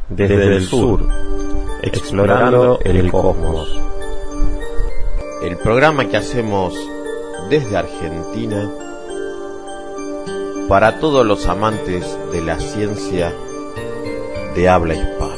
desde el sur, explorando el cosmos. El programa que hacemos desde Argentina para todos los amantes de la ciencia de habla hispana.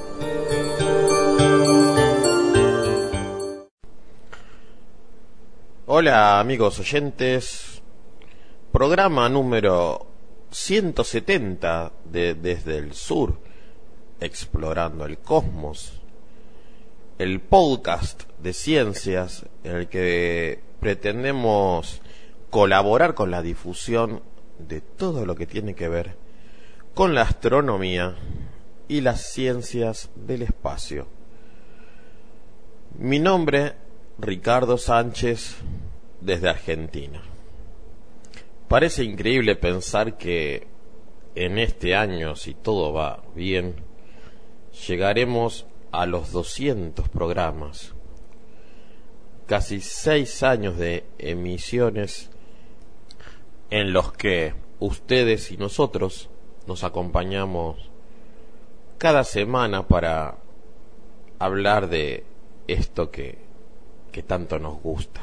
Hola amigos oyentes, programa número 170 de Desde el Sur, explorando el cosmos, el podcast de ciencias en el que pretendemos colaborar con la difusión de todo lo que tiene que ver con la astronomía y las ciencias del espacio. Mi nombre, Ricardo Sánchez, desde Argentina. Parece increíble pensar que en este año, si todo va bien, llegaremos a los 200 programas. Casi 6 años de emisiones en los que ustedes y nosotros nos acompañamos cada semana para hablar de esto que tanto nos gusta.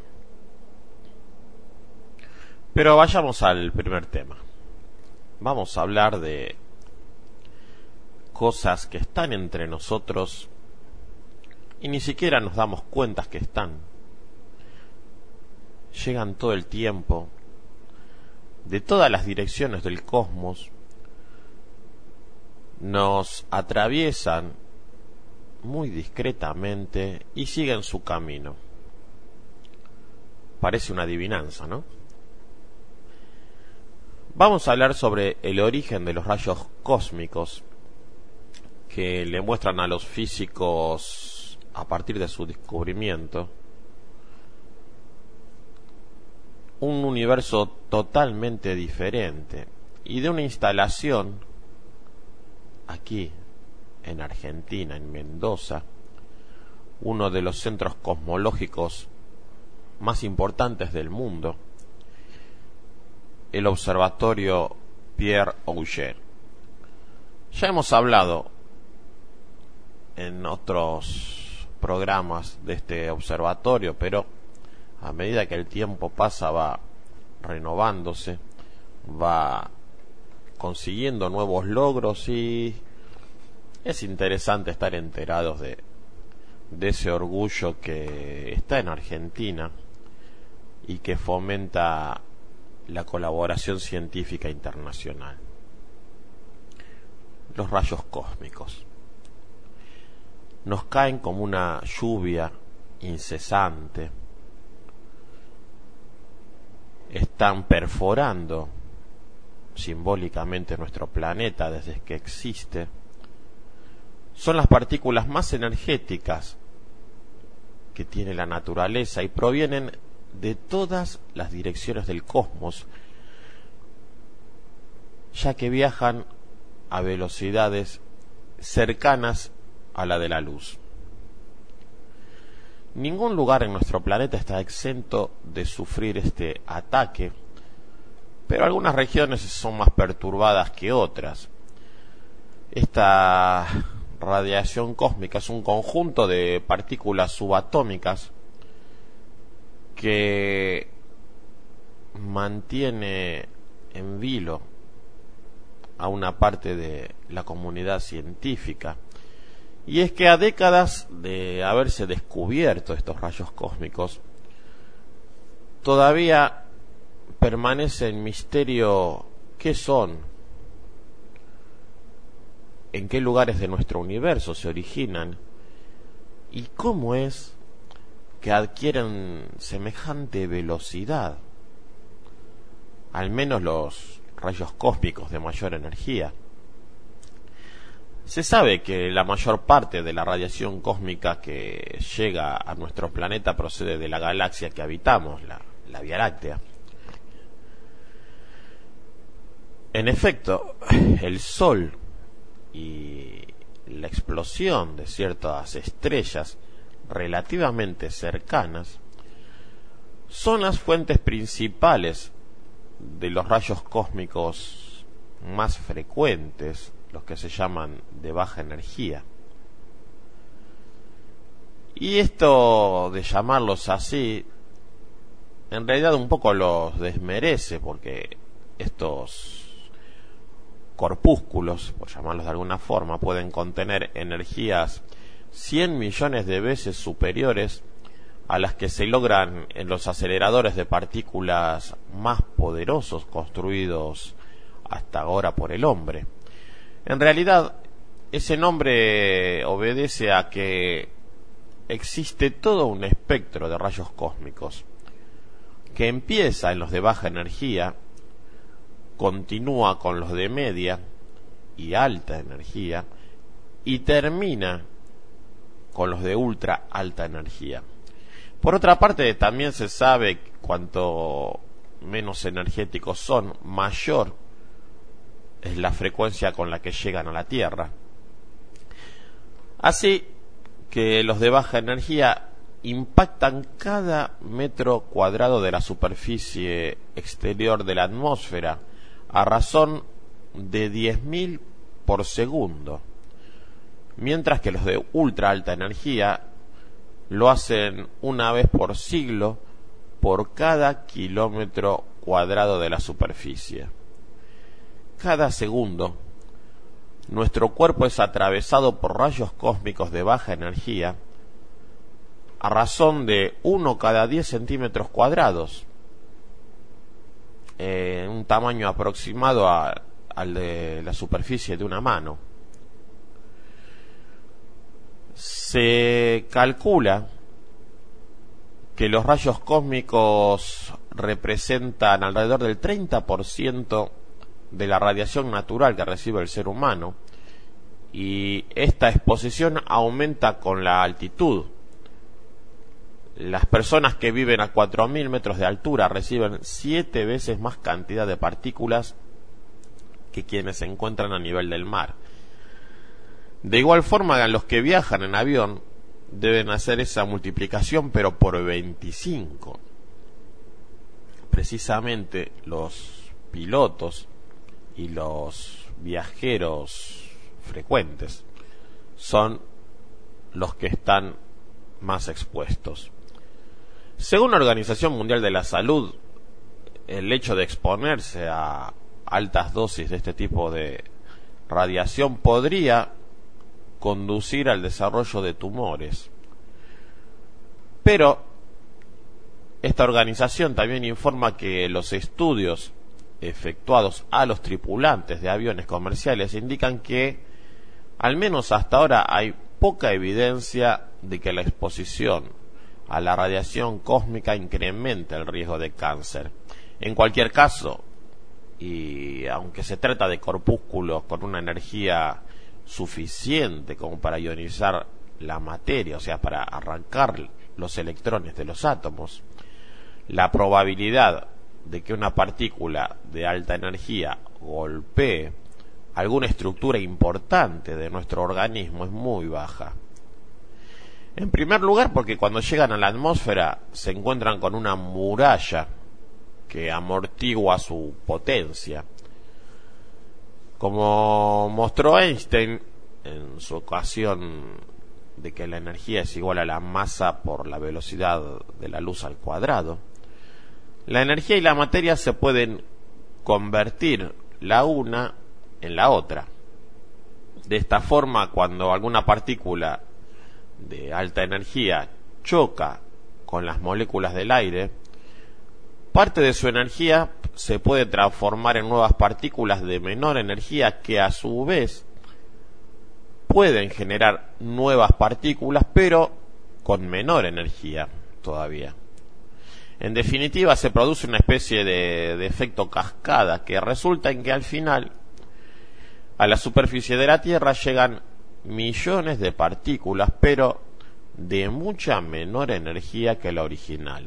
Pero vayamos al primer tema. Vamos a hablar de cosas que están entre nosotros y ni siquiera nos damos cuenta que están. Llegan todo el tiempo, de todas las direcciones del cosmos, nos atraviesan muy discretamente y siguen su camino. Parece una adivinanza, ¿no? Vamos a hablar sobre el origen de los rayos cósmicos que le muestran a los físicos a partir de su descubrimiento un universo totalmente diferente, y de una instalación aquí en Argentina, en Mendoza, uno de los centros cosmológicos más importantes del mundo, el observatorio Pierre Auger. Ya hemos hablado en otros programas de este observatorio, pero a medida que el tiempo pasa va renovándose, va consiguiendo nuevos logros, y es interesante estar enterados de ese orgullo que está en Argentina y que fomenta la colaboración científica internacional. Los rayos cósmicos nos caen como una lluvia incesante, están perforando simbólicamente nuestro planeta desde que existe. Son las partículas más energéticas que tiene la naturaleza y provienen de todas las direcciones del cosmos, ya que viajan a velocidades cercanas a la de la luz. Ningún lugar en nuestro planeta está exento de sufrir este ataque, pero algunas regiones son más perturbadas que otras. Esta radiación cósmica es un conjunto de partículas subatómicas que mantiene en vilo a una parte de la comunidad científica. Y es que a décadas de haberse descubierto estos rayos cósmicos, todavía permanece en misterio qué son, en qué lugares de nuestro universo se originan y cómo es que adquieren semejante velocidad, al menos los rayos cósmicos de mayor energía. Se sabe que la mayor parte de la radiación cósmica que llega a nuestro planeta procede de la galaxia que habitamos, la Vía Láctea. En efecto, el Sol y la explosión de ciertas estrellas relativamente cercanas son las fuentes principales de los rayos cósmicos más frecuentes los que se llaman de baja energía. Y esto de llamarlos así, en realidad un poco los desmerece, porque estos corpúsculos, por llamarlos de alguna forma, pueden contener energías 100 millones de veces superiores a las que se logran en los aceleradores de partículas más poderosos construidos hasta ahora por el hombre. En realidad, ese nombre obedece a que existe todo un espectro de rayos cósmicos que empieza en los de baja energía, continúa con los de media y alta energía y termina con los de ultra alta energía. Por otra parte, también se sabe que cuanto menos energéticos son, mayor es la frecuencia con la que llegan a la Tierra. Así que los de baja energía impactan cada metro cuadrado de la superficie exterior de la atmósfera a razón de 10.000 por segundo, mientras que los de ultra alta energía lo hacen una vez por siglo por cada kilómetro cuadrado de la superficie. Cada segundo, nuestro cuerpo es atravesado por rayos cósmicos de baja energía a razón de 1 cada 10 centímetros cuadrados, un tamaño aproximado al de la superficie de una mano. Se calcula que los rayos cósmicos representan alrededor del 30% de la radiación natural que recibe el ser humano, y esta exposición aumenta con la altitud. Las personas que viven a 4.000 metros de altura reciben 7 veces más cantidad de partículas que quienes se encuentran a nivel del mar. De igual forma, los que viajan en avión deben hacer esa multiplicación, pero por 25. Precisamente los pilotos y los viajeros frecuentes son los que están más expuestos. Según la Organización Mundial de la Salud, el hecho de exponerse a altas dosis de este tipo de radiación podría conducir al desarrollo de tumores. Pero esta organización también informa que los estudios efectuados a los tripulantes de aviones comerciales indican que, al menos hasta ahora, hay poca evidencia de que la exposición a la radiación cósmica incremente el riesgo de cáncer. En cualquier caso, y aunque se trata de corpúsculos con una energía suficiente como para ionizar la materia, o sea, para arrancar los electrones de los átomos, la probabilidad de que una partícula de alta energía golpee alguna estructura importante de nuestro organismo es muy baja. En primer lugar, porque cuando llegan a la atmósfera se encuentran con una muralla que amortigua su potencia. Como mostró Einstein en su ecuación de que la energía es igual a la masa por la velocidad de la luz al cuadrado, la energía y la materia se pueden convertir la una en la otra. De esta forma, cuando alguna partícula de alta energía choca con las moléculas del aire, parte de su energía se puede transformar en nuevas partículas de menor energía que a su vez pueden generar nuevas partículas, pero con menor energía todavía. En definitiva, se produce una especie de efecto cascada que resulta en que al final a la superficie de la Tierra llegan millones de partículas, pero de mucha menor energía que la original.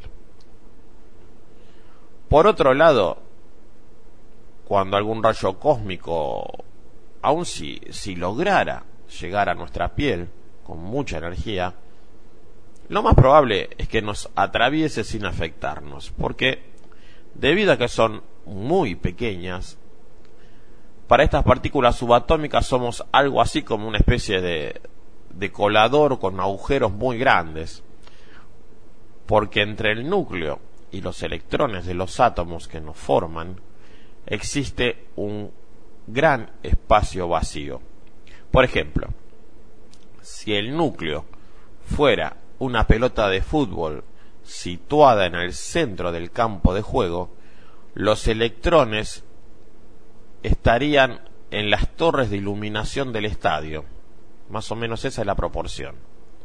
Por otro lado, cuando algún rayo cósmico, aun si lograra llegar a nuestra piel con mucha energía, lo más probable es que nos atraviese sin afectarnos, porque debido a que son muy pequeñas, Para estas partículas subatómicas somos algo así como una especie de colador con agujeros muy grandes, porque entre el núcleo y los electrones de los átomos que nos forman existe un gran espacio vacío. Por ejemplo, si el núcleo fuera una pelota de fútbol situada en el centro del campo de juego, los electrones estarían en las torres de iluminación del estadio. Más o menos esa es la proporción.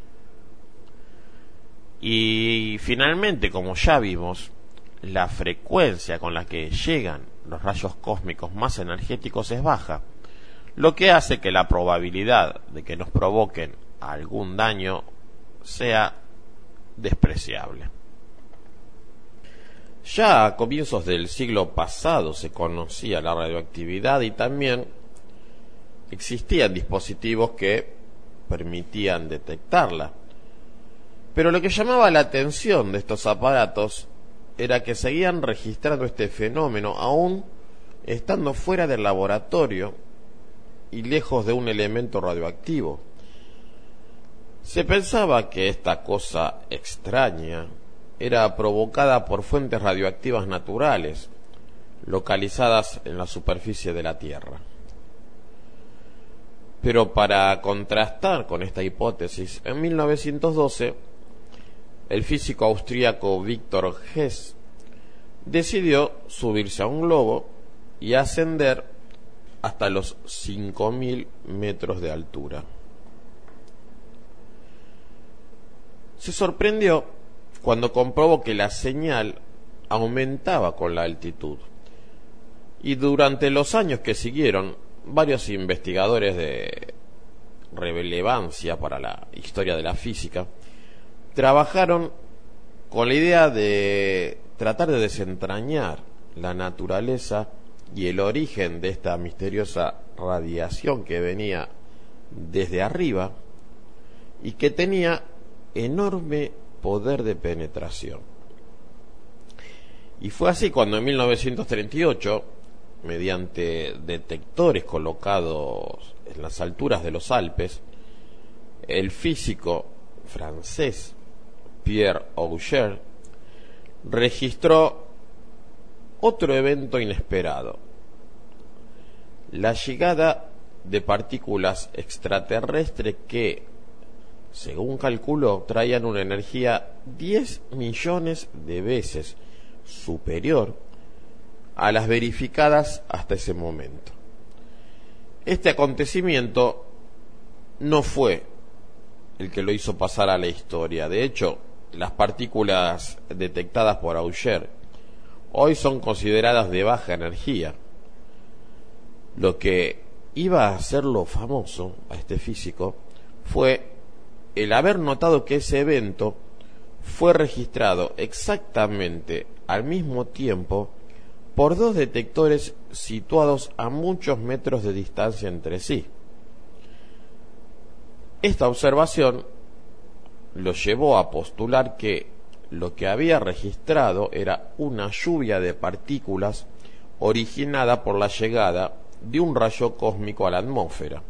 Y finalmente, como ya vimos, la frecuencia con la que llegan los rayos cósmicos más energéticos es baja, lo que hace que la probabilidad de que nos provoquen algún daño sea despreciable. Ya a comienzos del siglo pasado se conocía la radioactividad y también existían dispositivos que permitían detectarla. Pero lo que llamaba la atención de estos aparatos era que seguían registrando este fenómeno aún estando fuera del laboratorio y lejos de un elemento radioactivo. Se pensaba que esta cosa extraña era provocada por fuentes radioactivas naturales, localizadas en la superficie de la Tierra. Pero para contrastar con esta hipótesis, en 1912, el físico austríaco Victor Hess decidió subirse a un globo y ascender hasta los 5.000 metros de altura. Se sorprendió cuando comprobó que la señal aumentaba con la altitud. Y durante los años que siguieron, varios investigadores de relevancia para la historia de la física trabajaron con la idea de tratar de desentrañar la naturaleza y el origen de esta misteriosa radiación que venía desde arriba y que tenía enorme poder de penetración. Y fue así cuando en 1938, mediante detectores colocados en las alturas de los Alpes, el físico francés Pierre Auger registró otro evento inesperado: la llegada de partículas extraterrestres que, según calculó, traían una energía 10 millones de veces superior a las verificadas hasta ese momento. Este acontecimiento no fue el que lo hizo pasar a la historia. De hecho, las partículas detectadas por Auger hoy son consideradas de baja energía. Lo que iba a hacerlo famoso a este físico fue el haber notado que ese evento fue registrado exactamente al mismo tiempo por dos detectores situados a muchos metros de distancia entre sí. Esta observación lo llevó a postular que lo que había registrado era una lluvia de partículas originada por la llegada de un rayo cósmico a la atmósfera.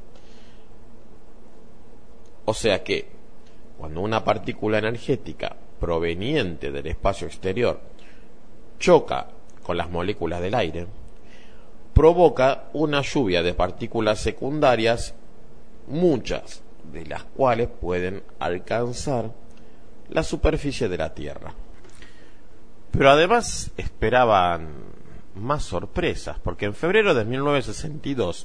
O sea que, cuando una partícula energética proveniente del espacio exterior choca con las moléculas del aire, provoca una lluvia de partículas secundarias, muchas de las cuales pueden alcanzar la superficie de la Tierra. Pero además esperaban más sorpresas, porque en febrero de 1962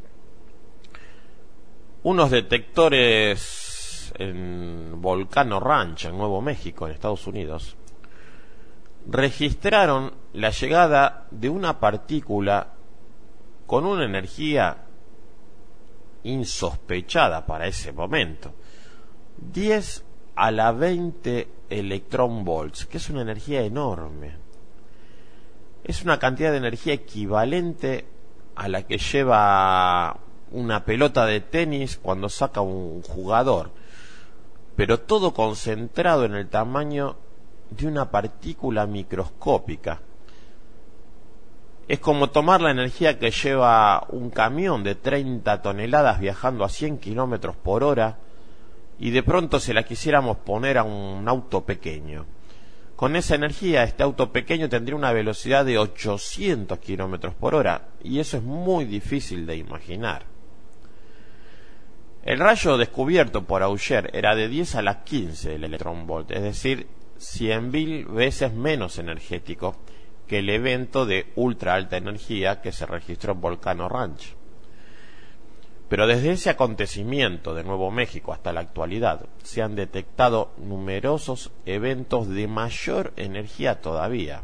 unos detectores en Volcano Ranch, en Nuevo México, en Estados Unidos, registraron la llegada de una partícula con una energía insospechada para ese momento, 10 a la 20 electronvolts, que es una energía enorme. Es una cantidad de energía equivalente a la que lleva una pelota de tenis cuando saca un jugador, pero todo concentrado en el tamaño de una partícula microscópica. Es como tomar la energía que lleva un camión de 30 toneladas viajando a 100 kilómetros por hora y de pronto se la quisiéramos poner a un auto pequeño. Con esa energía, este auto pequeño tendría una velocidad de 800 kilómetros por hora, y eso es muy difícil de imaginar. El rayo descubierto por Auger era de 10 a la 15 el electronvolt, es decir, 100.000 veces menos energético que el evento de ultra alta energía que se registró en Volcano Ranch. Pero desde ese acontecimiento de Nuevo México hasta la actualidad se han detectado numerosos eventos de mayor energía todavía.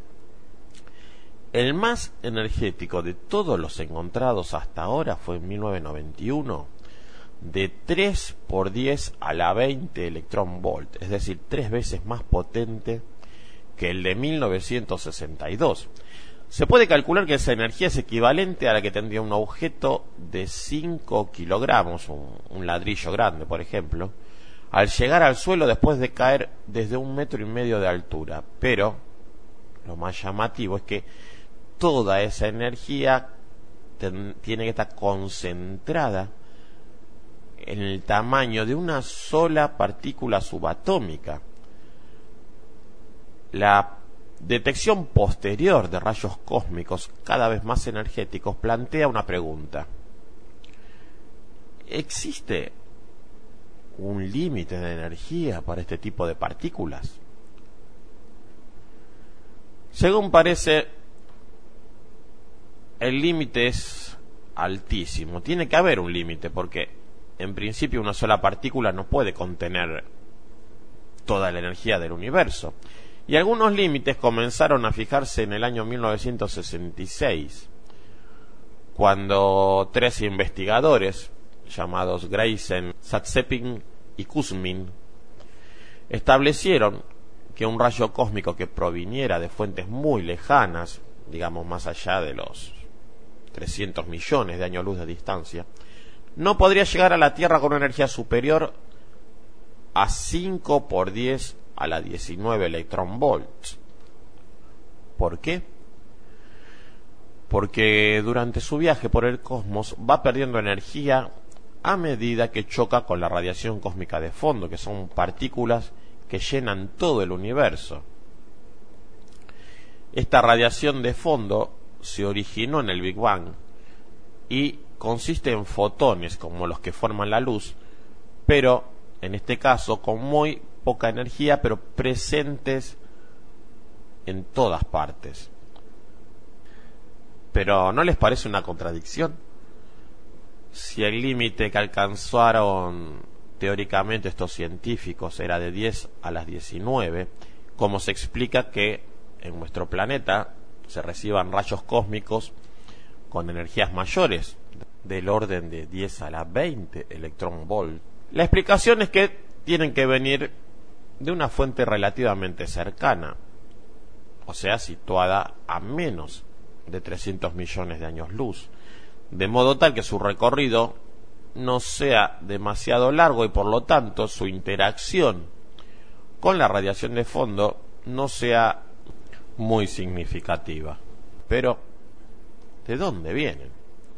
El más energético de todos los encontrados hasta ahora fue en 1991, de 3 por 10 a la 20 electronvolt, es decir, 3 veces más potente que el de 1962. Se puede calcular que esa energía es equivalente a la que tendría un objeto de 5 kilogramos, un ladrillo grande, por ejemplo, al llegar al suelo después de caer desde 1,5 metros de altura. Pero lo más llamativo es que toda esa energía tiene que estar concentrada en el tamaño de una sola partícula subatómica. La detección posterior de rayos cósmicos cada vez más energéticos plantea una pregunta. ¿Existe un límite de energía para este tipo de partículas? Según parece, el límite es altísimo. Tiene que haber un límite porque, en principio, una sola partícula no puede contener toda la energía del universo. Y algunos límites comenzaron a fijarse en el año 1966, cuando 3 investigadores, llamados Greisen, Zatsepin y Kuzmin, establecieron que un rayo cósmico que proviniera de fuentes muy lejanas, digamos más allá de los 300 millones de años luz de distancia, no podría llegar a la Tierra con una energía superior a 5 por 10 a la 19 electronvolts. ¿Por qué? Porque durante su viaje por el cosmos va perdiendo energía a medida que choca con la radiación cósmica de fondo, que son partículas que llenan todo el universo. Esta radiación de fondo se originó en el Big Bang y consiste en fotones como los que forman la luz, pero en este caso con muy poca energía, pero presentes en todas partes. Pero ¿no les parece una contradicción? Si el límite que alcanzaron teóricamente estos científicos era de 10 a las 19, ¿cómo se explica que en nuestro planeta se reciban rayos cósmicos con energías mayores, del orden de 10 a la 20 electronvolt? La explicación es que tienen que venir de una fuente relativamente cercana, o sea, situada a menos de 300 millones de años luz, de modo tal que su recorrido no sea demasiado largo y por lo tanto su interacción con la radiación de fondo no sea muy significativa. Pero, ¿de dónde vienen?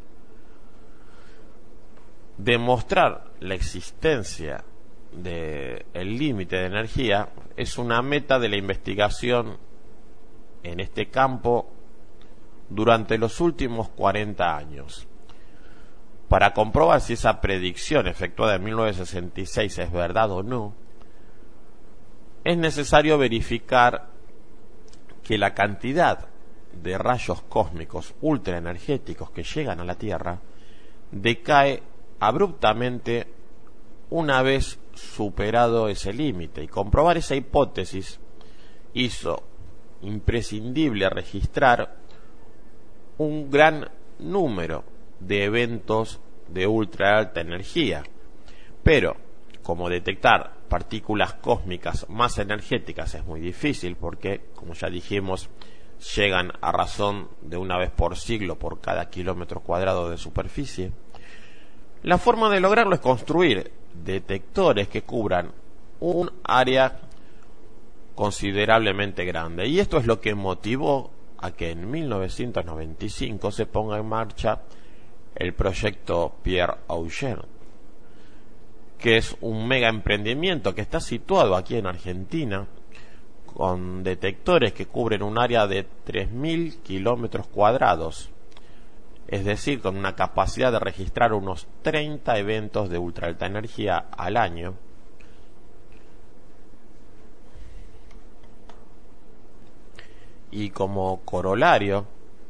Demostrar la existencia del límite de energía es una meta de la investigación en este campo durante los últimos 40 años. Para comprobar si esa predicción efectuada en 1966 es verdad o no, es necesario verificar que la cantidad de rayos cósmicos ultraenergéticos que llegan a la Tierra decae abruptamente una vez superado ese límite, y comprobar esa hipótesis hizo imprescindible registrar un gran número de eventos de ultra alta energía. Pero, como detectar partículas cósmicas más energéticas es muy difícil porque, como ya dijimos, llegan a razón de una vez por siglo por cada kilómetro cuadrado de superficie, la forma de lograrlo es construir detectores que cubran un área considerablemente grande. Y esto es lo que motivó a que en 1995 se ponga en marcha el proyecto Pierre Auger, que es un mega emprendimiento que está situado aquí en Argentina, con detectores que cubren un área de 3.000 kilómetros cuadrados, es decir, con una capacidad de registrar unos 30 eventos de ultra alta energía al año. Y como corolario,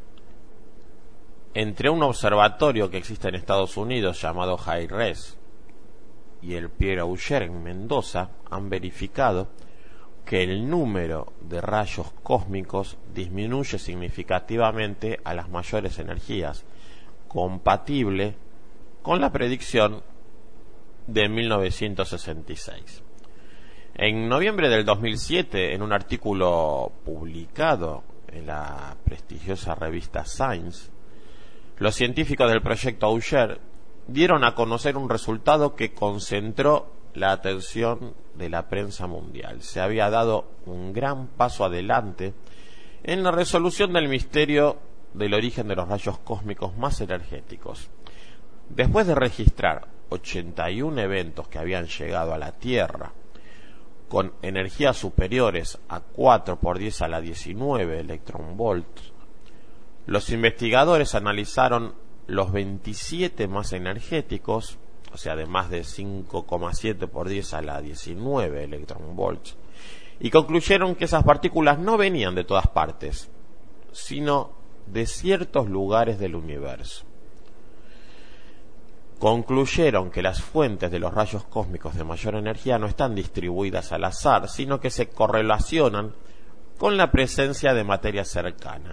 entre un observatorio que existe en Estados Unidos llamado HIRES y el Pierre Auger en Mendoza, han verificado que el número de rayos cósmicos disminuye significativamente a las mayores energías, compatible con la predicción de 1966. En noviembre del 2007, en un artículo publicado en la prestigiosa revista Science, los científicos del proyecto Auger dieron a conocer un resultado que concentró la atención de la prensa mundial. Se había dado un gran paso adelante en la resolución del misterio del origen de los rayos cósmicos más energéticos. Después de registrar 81 eventos que habían llegado a la Tierra con energías superiores a 4 por 10 a la 19 electronvolts, los investigadores analizaron los 27 más energéticos, o sea, de más de 5,7 por 10 a la 19 electronvolts, y concluyeron que esas partículas no venían de todas partes, sino de ciertos lugares del universo. Concluyeron que las fuentes de los rayos cósmicos de mayor energía no están distribuidas al azar, sino que se correlacionan con la presencia de materia cercana.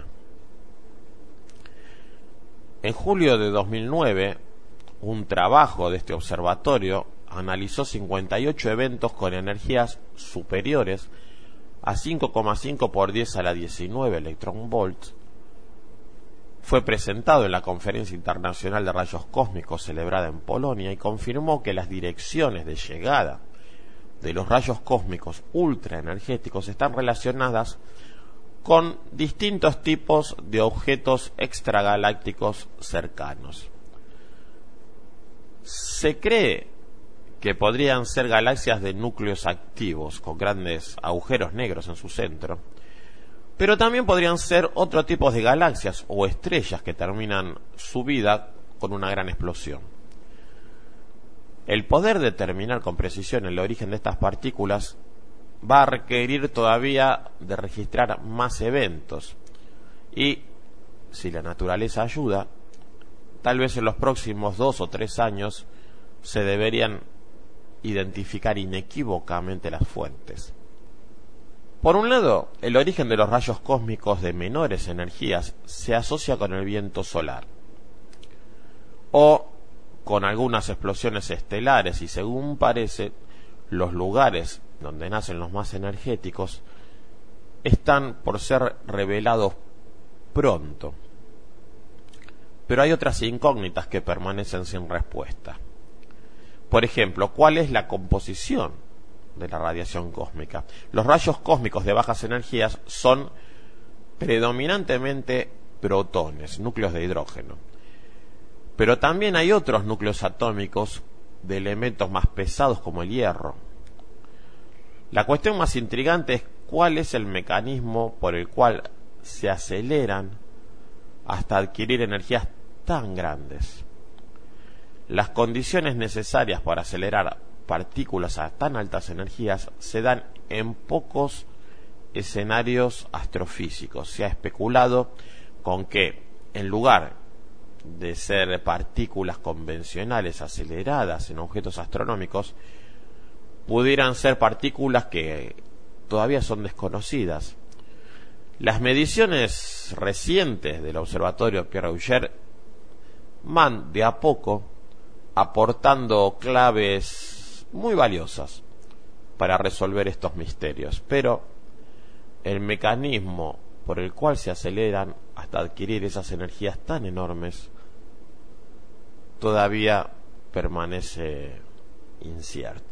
En julio de 2009, un trabajo de este observatorio analizó 58 eventos con energías superiores a 5,5 por 10 a la 19 electronvolts. Fue presentado en la Conferencia Internacional de Rayos Cósmicos celebrada en Polonia y confirmó que las direcciones de llegada de los rayos cósmicos ultraenergéticos están relacionadas con distintos tipos de objetos extragalácticos cercanos. Se cree que podrían ser galaxias de núcleos activos con grandes agujeros negros en su centro, pero también podrían ser otro tipo de galaxias o estrellas que terminan su vida con una gran explosión. El poder determinar con precisión el origen de estas partículas va a requerir todavía de registrar más eventos y, si la naturaleza ayuda, tal vez en los próximos 2 o 3 años se deberían identificar inequívocamente las fuentes. Por un lado, el origen de los rayos cósmicos de menores energías se asocia con el viento solar o con algunas explosiones estelares y, según parece, los lugares donde nacen los más energéticos están por ser revelados pronto. Pero hay otras incógnitas que permanecen sin respuesta. Por ejemplo, ¿cuál es la composición de la radiación cósmica? Los rayos cósmicos de bajas energías son predominantemente protones, núcleos de hidrógeno. Pero también hay otros núcleos atómicos de elementos más pesados como el hierro. La cuestión más intrigante es cuál es el mecanismo por el cual se aceleran hasta adquirir energías tan grandes. Las condiciones necesarias para acelerar partículas a tan altas energías se dan en pocos escenarios astrofísicos. Se ha especulado con que, en lugar de ser partículas convencionales aceleradas en objetos astronómicos, pudieran ser partículas que todavía son desconocidas. Las mediciones recientes del observatorio Pierre Auger van de a poco aportando claves muy valiosas para resolver estos misterios, pero el mecanismo por el cual se aceleran hasta adquirir esas energías tan enormes todavía permanece incierto.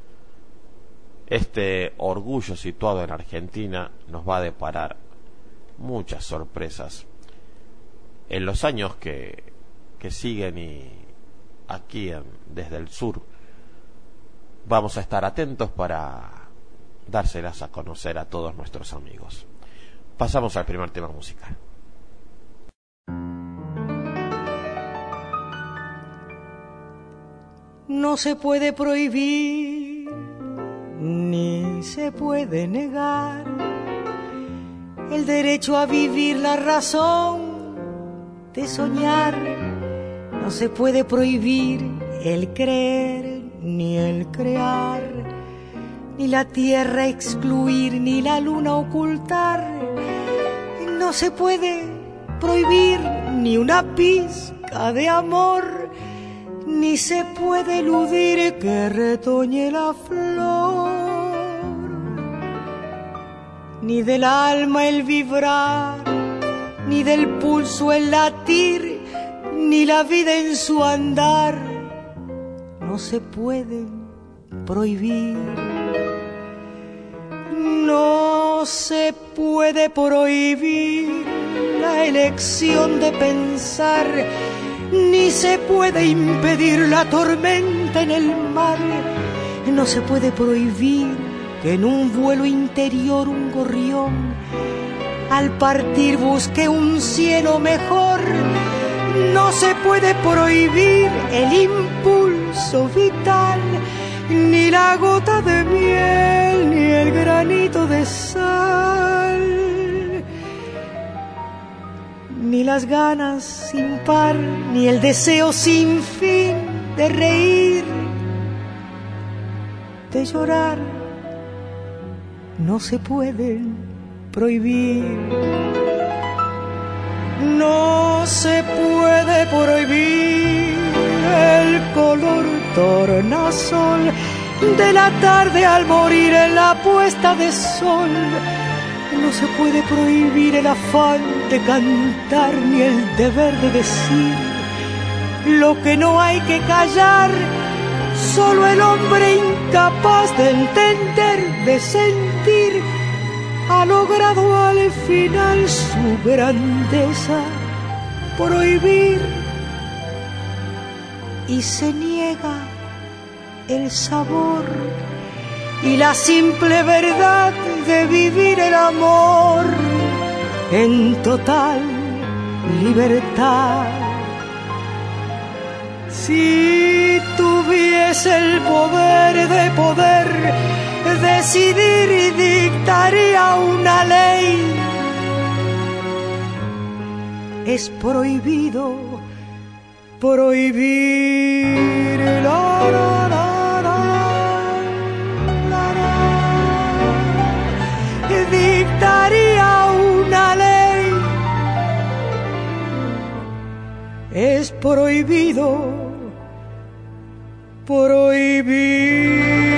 Este orgullo situado en Argentina nos va a deparar muchas sorpresas en los años que siguen, y aquí desde el sur vamos a estar atentos para dárselas a conocer a todos nuestros amigos. Pasamos al primer tema musical. No se puede prohibir ni se puede negar el derecho a vivir, la razón de soñar. No se puede prohibir el creer ni el crear, ni la tierra excluir ni la luna ocultar. No se puede prohibir ni una pizca de amor, ni se puede eludir que retoñe la flor, ni del alma el vibrar, ni del pulso el latir, ni la vida en su andar. No se puede prohibir. No se puede prohibir la elección de pensar, ni se puede impedir la tormenta en el mar. No se puede prohibir que en un vuelo interior un gorrión al partir busque un cielo mejor. No se puede prohibir el impulso vital, ni la gota de miel, ni el granito de sal, ni las ganas sin par, ni el deseo sin fin de reír, de llorar. No se pueden prohibir. No se puede prohibir el color tornasol de la tarde al morir en la puesta de sol. No se puede prohibir el afán de cantar, ni el deber de decir lo que no hay que callar. Solo el hombre incapaz de entender, de sentir, ha logrado al final su grandeza. Prohibir, y se niega el sabor y la simple verdad de vivir el amor en total libertad. Si tuviese el poder de poder decidir, y dictaría una ley. Es prohibido prohibir. La, la, la, la, la, la. Dictaría una ley. Es prohibido prohibir.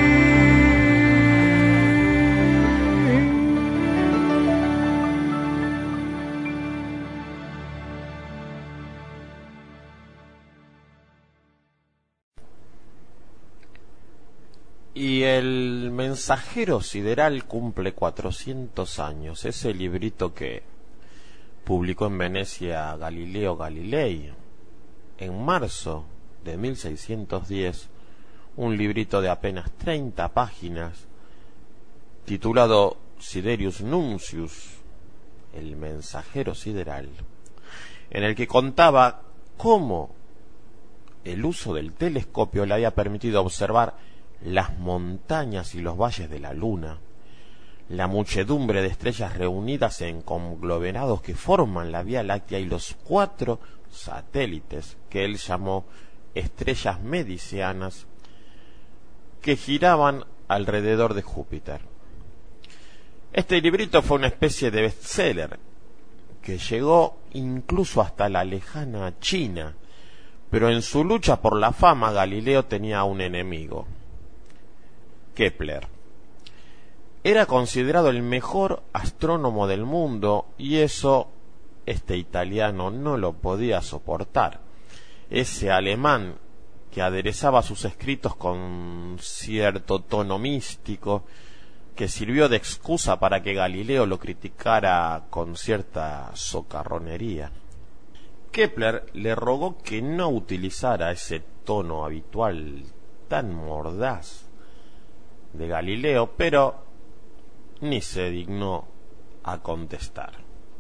Y el Mensajero Sideral cumple 400 años. Ese librito que publicó en Venecia Galileo Galilei en marzo de 1610, un librito de apenas 30 páginas titulado Siderius Nuncius, el Mensajero Sideral, en el que contaba cómo el uso del telescopio le había permitido observar las montañas y los valles de la luna, la muchedumbre de estrellas reunidas en conglomerados que forman la Vía Láctea, y los 4 satélites que él llamó estrellas medicianas que giraban alrededor de Júpiter. Este librito fue una especie de bestseller que llegó incluso hasta la lejana China, pero en su lucha por la fama Galileo tenía un enemigo: Kepler. Era considerado el mejor astrónomo del mundo, y eso este italiano no lo podía soportar. Ese alemán, que aderezaba sus escritos con cierto tono místico, que sirvió de excusa para que Galileo lo criticara con cierta socarronería. Kepler le rogó que no utilizara ese tono habitual tan mordaz de Galileo, pero ni se dignó a contestar.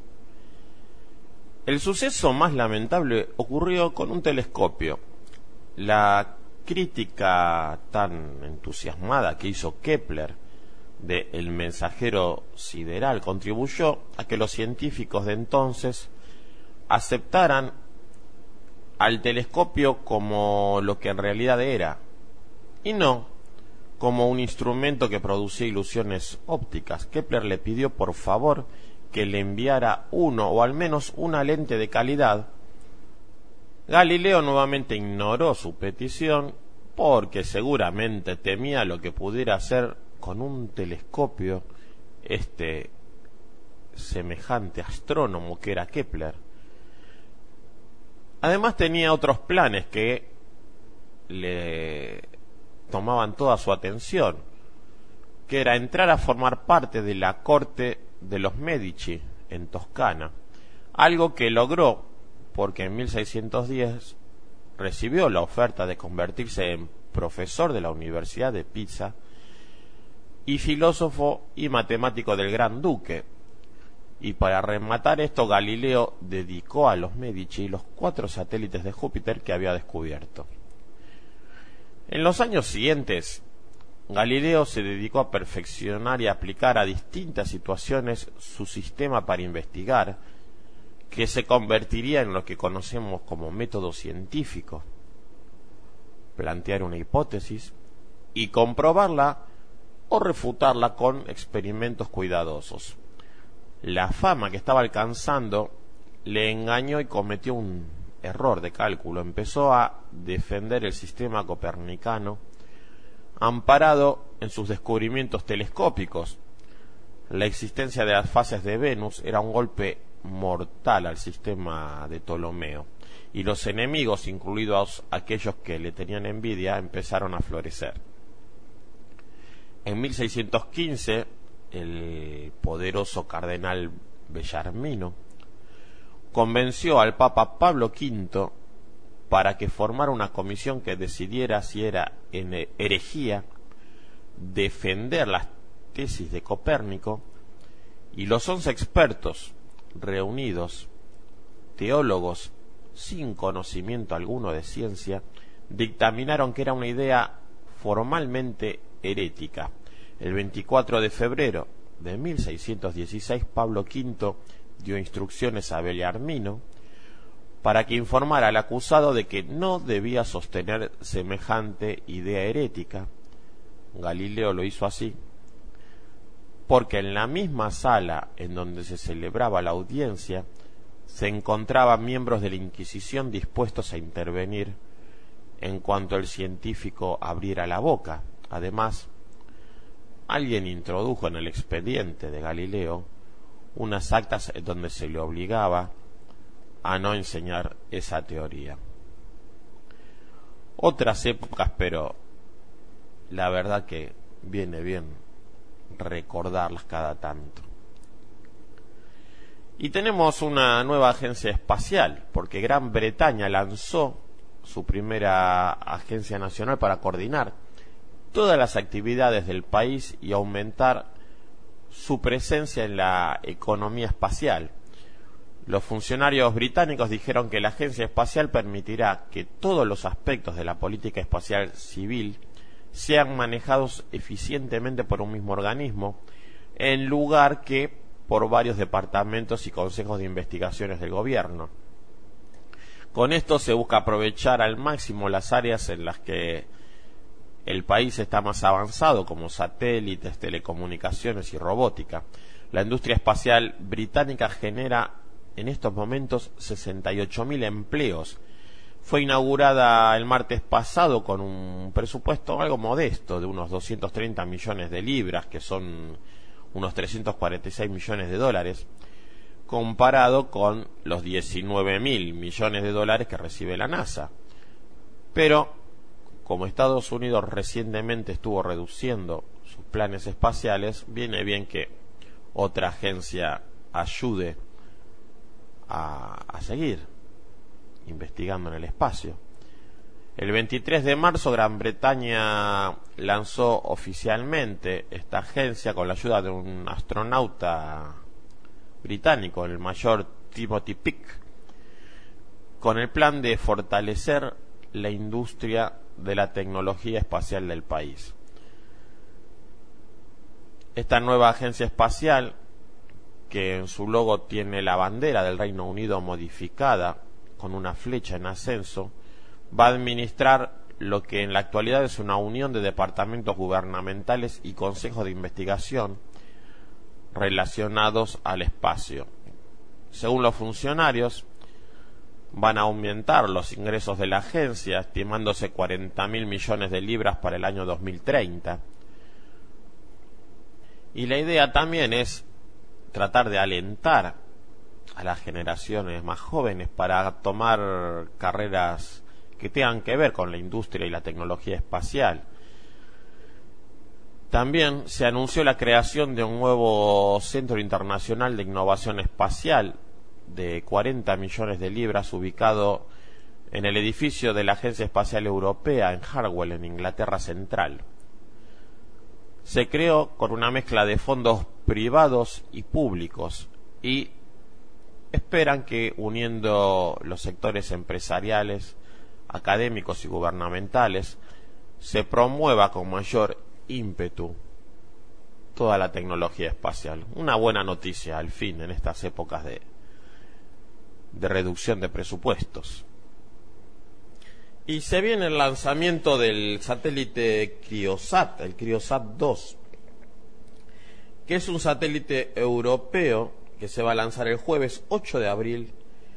El suceso más lamentable ocurrió con un telescopio. La crítica tan entusiasmada que hizo Kepler de El mensajero sideral contribuyó a que los científicos de entonces aceptaran al telescopio como lo que en realidad era, y no como un instrumento que producía ilusiones ópticas. Kepler le pidió por favor que le enviara uno o al menos una lente de calidad. Galileo nuevamente ignoró su petición porque seguramente temía lo que pudiera hacer con un telescopio este semejante astrónomo que era Kepler. Además tenía otros planes que le tomaban toda su atención, que era entrar a formar parte de la corte de los Medici en Toscana, algo que logró porque en 1610 recibió la oferta de convertirse en profesor de la Universidad de Pisa y filósofo y matemático del Gran Duque. Y para rematar esto, Galileo dedicó a los Medici los 4 satélites de Júpiter que había descubierto. En los años siguientes, Galileo se dedicó a perfeccionar y aplicar a distintas situaciones su sistema para investigar, que se convertiría en lo que conocemos como método científico. Plantear una hipótesis y comprobarla o refutarla con experimentos cuidadosos. La fama que estaba alcanzando le engañó y cometió un error de cálculo. Empezó a defender el sistema copernicano amparado en sus descubrimientos telescópicos. La existencia de las fases de Venus era un golpe mortal al sistema de Ptolomeo, y los enemigos, incluidos aquellos que le tenían envidia, empezaron a florecer. En 1615, el poderoso cardenal Bellarmino convenció al Papa Pablo V para que formara una comisión que decidiera si era herejía defender las tesis de Copérnico, y los 11 expertos reunidos, teólogos sin conocimiento alguno de ciencia, dictaminaron que era una idea formalmente herética. El 24 de febrero de 1616, Pablo V dio instrucciones a Bellarmino para que informara al acusado de que no debía sostener semejante idea herética. Galileo lo hizo así porque en la misma sala en donde se celebraba la audiencia se encontraban miembros de la Inquisición dispuestos a intervenir en cuanto el científico abriera la boca. Además, alguien introdujo en el expediente de Galileo unas actas donde se le obligaba a no enseñar esa teoría. Otras épocas, pero la verdad que viene bien recordarlas cada tanto. Y tenemos una nueva agencia espacial, porque Gran Bretaña lanzó su primera agencia nacional para coordinar todas las actividades del país y aumentar su presencia en la economía espacial. Los funcionarios británicos dijeron que la agencia espacial permitirá que todos los aspectos de la política espacial civil sean manejados eficientemente por un mismo organismo, en lugar que por varios departamentos y consejos de investigaciones del gobierno. Con esto se busca aprovechar al máximo las áreas en las que el país está más avanzado, como satélites, telecomunicaciones y robótica. La industria espacial británica genera en estos momentos 68.000 empleos. Fue inaugurada el martes pasado con un presupuesto algo modesto de unos 230 millones de libras, que son unos 346 millones de dólares, comparado con los 19.000 millones de dólares que recibe la NASA. Pero como Estados Unidos recientemente estuvo reduciendo sus planes espaciales, viene bien que otra agencia ayude a seguir investigando en el espacio. El 23 de marzo Gran Bretaña lanzó oficialmente esta agencia con la ayuda de un astronauta británico, el mayor Timothy Peake, con el plan de fortalecer la industria de la tecnología espacial del país. Esta nueva agencia espacial, que en su logo tiene la bandera del Reino Unido modificada con una flecha en ascenso, va a administrar lo que en la actualidad es una unión de departamentos gubernamentales y consejos de investigación relacionados al espacio. Según los funcionarios, van a aumentar los ingresos de la agencia, estimándose 40.000 millones de libras para el año 2030. Y la idea también es tratar de alentar a las generaciones más jóvenes para tomar carreras que tengan que ver con la industria y la tecnología espacial. También se anunció la creación de un nuevo Centro Internacional de Innovación Espacial de 40 millones de libras ubicado en el edificio de la Agencia Espacial Europea en Harwell, en Inglaterra Central. Se creó con una mezcla de fondos privados y públicos y esperan que uniendo los sectores empresariales, académicos y gubernamentales se promueva con mayor ímpetu toda la tecnología espacial. Una buena noticia al fin en estas épocas de reducción de presupuestos. Y se viene el lanzamiento del satélite CryoSat, el CryoSat 2, que es un satélite europeo que se va a lanzar el jueves 8 de abril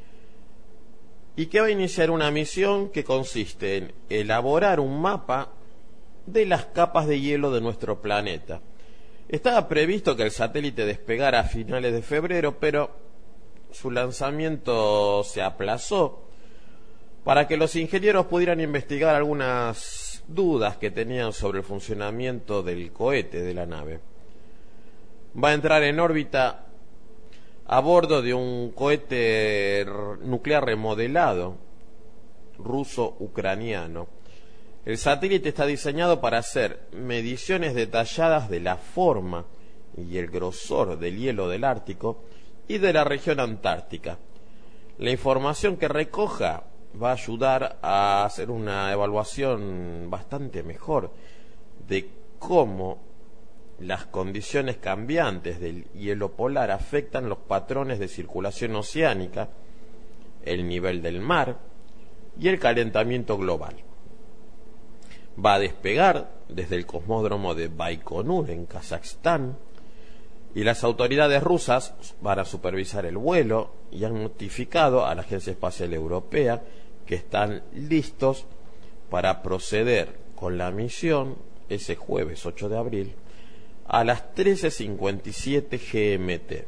y que va a iniciar una misión que consiste en elaborar un mapa de las capas de hielo de nuestro planeta. Estaba previsto que el satélite despegara a finales de febrero, pero su lanzamiento se aplazó para que los ingenieros pudieran investigar algunas dudas que tenían sobre el funcionamiento del cohete de la nave. Va a entrar en órbita a bordo de un cohete nuclear remodelado ruso-ucraniano. El satélite está diseñado para hacer mediciones detalladas de la forma y el grosor del hielo del Ártico y de la región antártica. La información que recoja va a ayudar a hacer una evaluación bastante mejor de cómo las condiciones cambiantes del hielo polar afectan los patrones de circulación oceánica, el nivel del mar y el calentamiento global. Va a despegar desde el cosmódromo de Baikonur en Kazajstán y las autoridades rusas van a supervisar el vuelo y han notificado a la Agencia Espacial Europea que están listos para proceder con la misión ese jueves 8 de abril a las 13:57 GMT.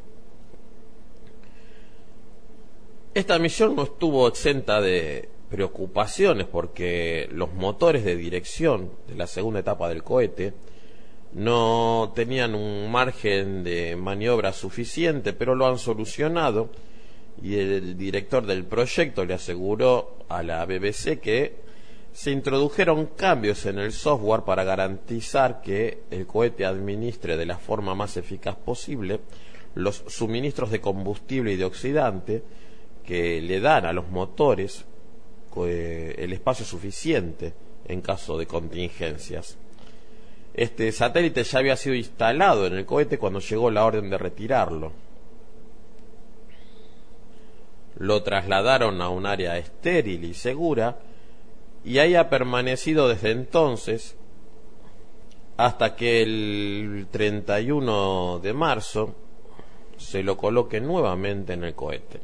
Esta misión no estuvo exenta de preocupaciones porque los motores de dirección de la segunda etapa del cohete no tenían un margen de maniobra suficiente, pero lo han solucionado y el director del proyecto le aseguró a la BBC que se introdujeron cambios en el software para garantizar que el cohete administre de la forma más eficaz posible los suministros de combustible y de oxidante que le dan a los motores el espacio suficiente en caso de contingencias. Este satélite ya había sido instalado en el cohete cuando llegó la orden de retirarlo. Lo trasladaron a un área estéril y segura y ahí ha permanecido desde entonces hasta que el 31 de marzo se lo coloque nuevamente en el cohete.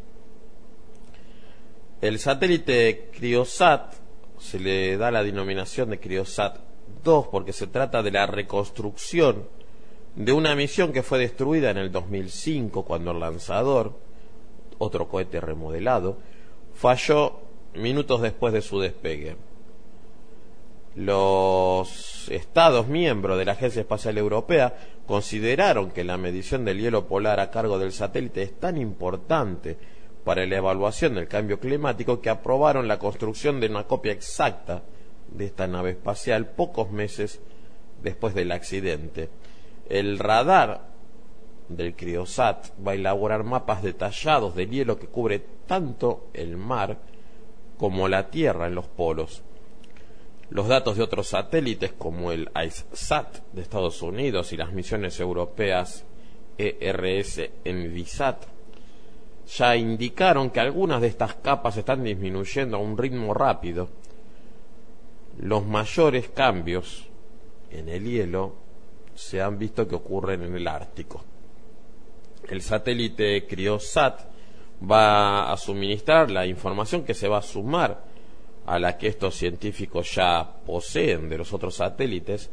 El satélite CryoSat se le da la denominación de CryoSat 2 porque se trata de la reconstrucción de una misión que fue destruida en el 2005 cuando el lanzador, otro cohete remodelado, falló minutos después de su despegue. Los los Estados miembros de la Agencia Espacial Europea consideraron que la medición del hielo polar a cargo del satélite es tan importante para la evaluación del cambio climático que aprobaron la construcción de una copia exacta de esta nave espacial pocos meses después del accidente. El radar del CryoSat va a elaborar mapas detallados del hielo que cubre tanto el mar como la Tierra en los polos. Los datos de otros satélites como el IceSat de Estados Unidos y las misiones europeas ERS Envisat ya indicaron que algunas de estas capas están disminuyendo a un ritmo rápido. Los mayores cambios en el hielo se han visto que ocurren en el Ártico. El satélite CryoSat va a suministrar la información que se va a sumar a la que estos científicos ya poseen de los otros satélites,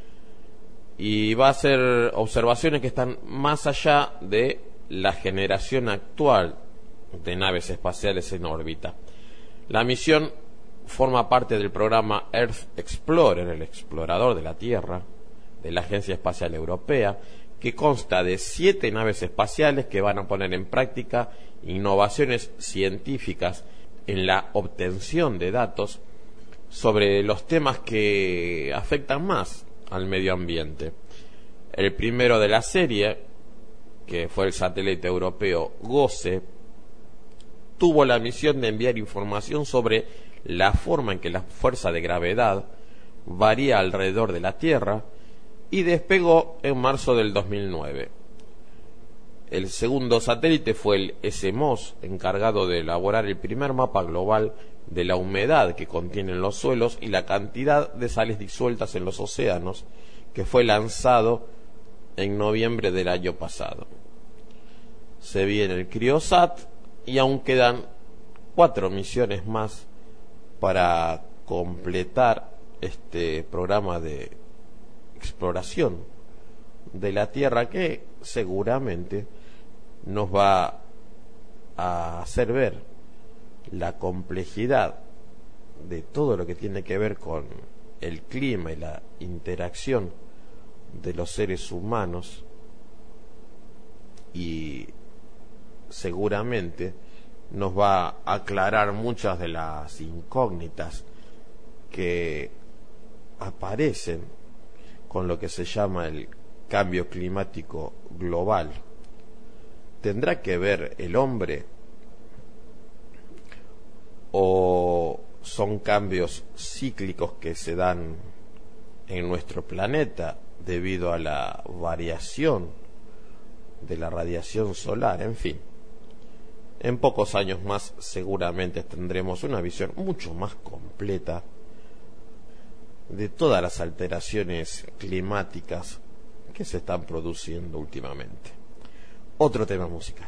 y va a hacer observaciones que están más allá de la generación actual de naves espaciales en órbita. La misión forma parte del programa Earth Explorer, el explorador de la Tierra, de la Agencia Espacial Europea, que consta de 7 naves espaciales que van a poner en práctica innovaciones científicas en la obtención de datos sobre los temas que afectan más al medio ambiente. El primero de la serie, que fue el satélite europeo GOSE, tuvo la misión de enviar información sobre la forma en que la fuerza de gravedad varía alrededor de la Tierra, y despegó en marzo del 2009. El segundo satélite fue el SMOS, encargado de elaborar el primer mapa global de la humedad que contienen los suelos y la cantidad de sales disueltas en los océanos, que fue lanzado en noviembre del año pasado. Se viene el CryoSat y aún quedan 4 misiones más para completar este programa de exploración de la Tierra, que seguramente nos va a hacer ver la complejidad de todo lo que tiene que ver con el clima y la interacción de los seres humanos, y seguramente nos va a aclarar muchas de las incógnitas que aparecen con lo que se llama el cambio climático global. ¿Tendrá que ver el hombre o son cambios cíclicos que se dan en nuestro planeta debido a la variación de la radiación solar? En fin, en pocos años más seguramente tendremos una visión mucho más completa de todas las alteraciones climáticas que se están produciendo últimamente. Otro tema musical.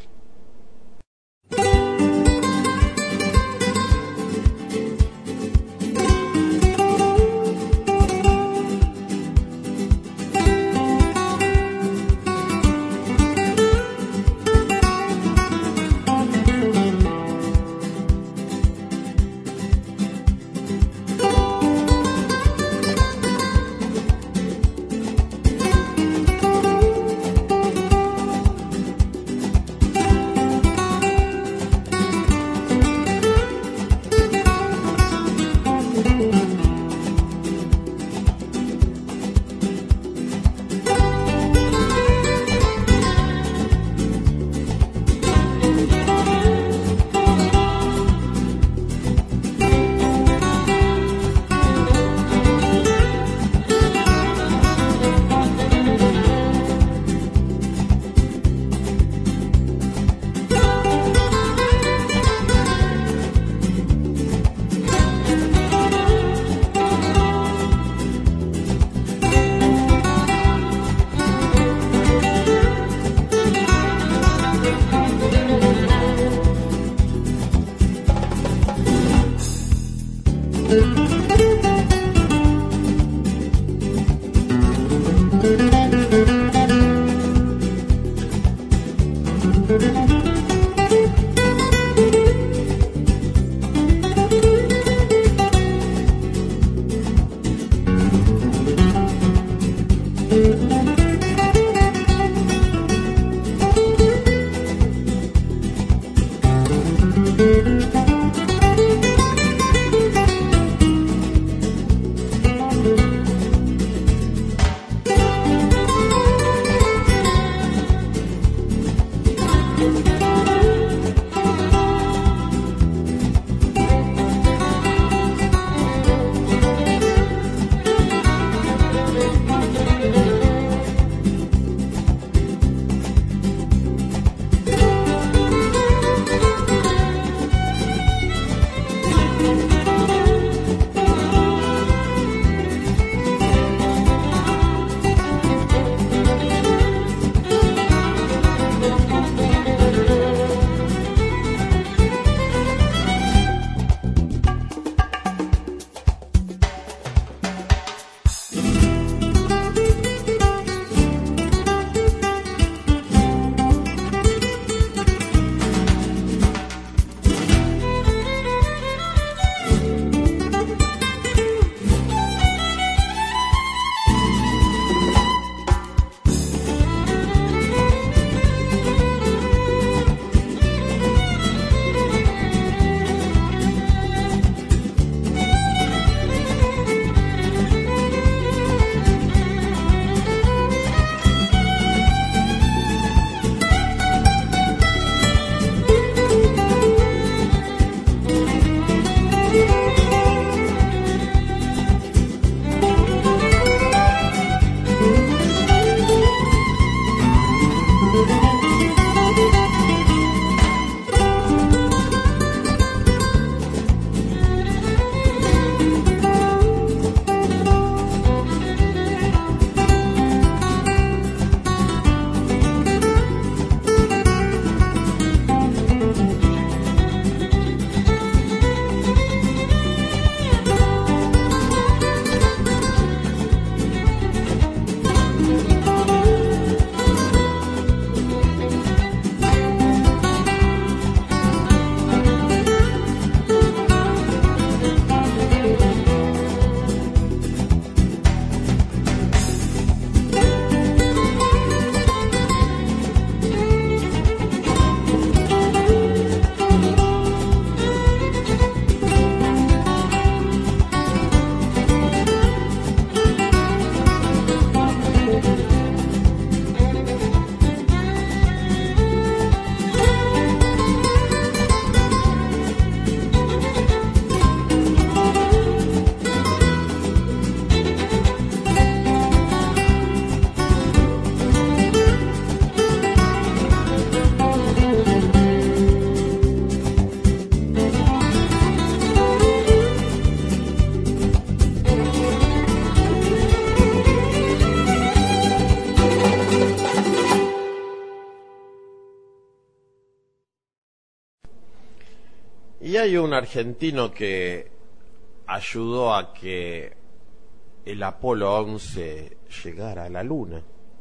Y hay un argentino que ayudó a que el Apolo 11 llegara a la Luna.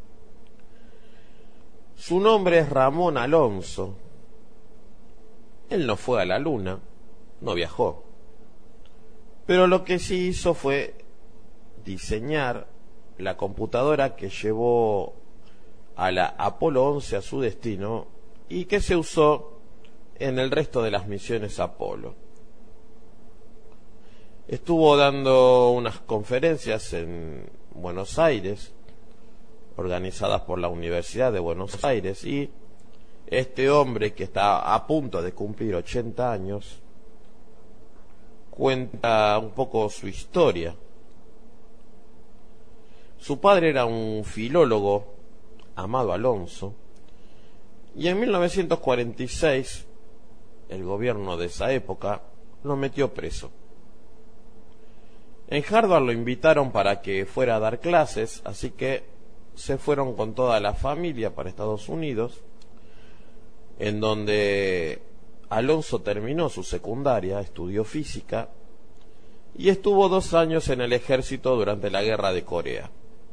Su nombre es Ramón Alonso. Él no fue a la Luna, no viajó. Pero lo que sí hizo fue diseñar la computadora que llevó a la Apolo 11 a su destino y que se usó en el resto de las misiones Apolo. Estuvo dando unas conferencias en Buenos Aires, organizadas por la Universidad de Buenos Aires, y este hombre, que está a punto de cumplir 80 años, cuenta un poco su historia. Su padre era un filólogo, Amado Alonso, y en 1946 el gobierno de esa época lo metió preso. En Harvard lo invitaron para que fuera a dar clases, así que se fueron con toda la familia para Estados Unidos, en donde Alonso terminó su secundaria, estudió física y estuvo 2 años en el ejército durante la Guerra de Corea.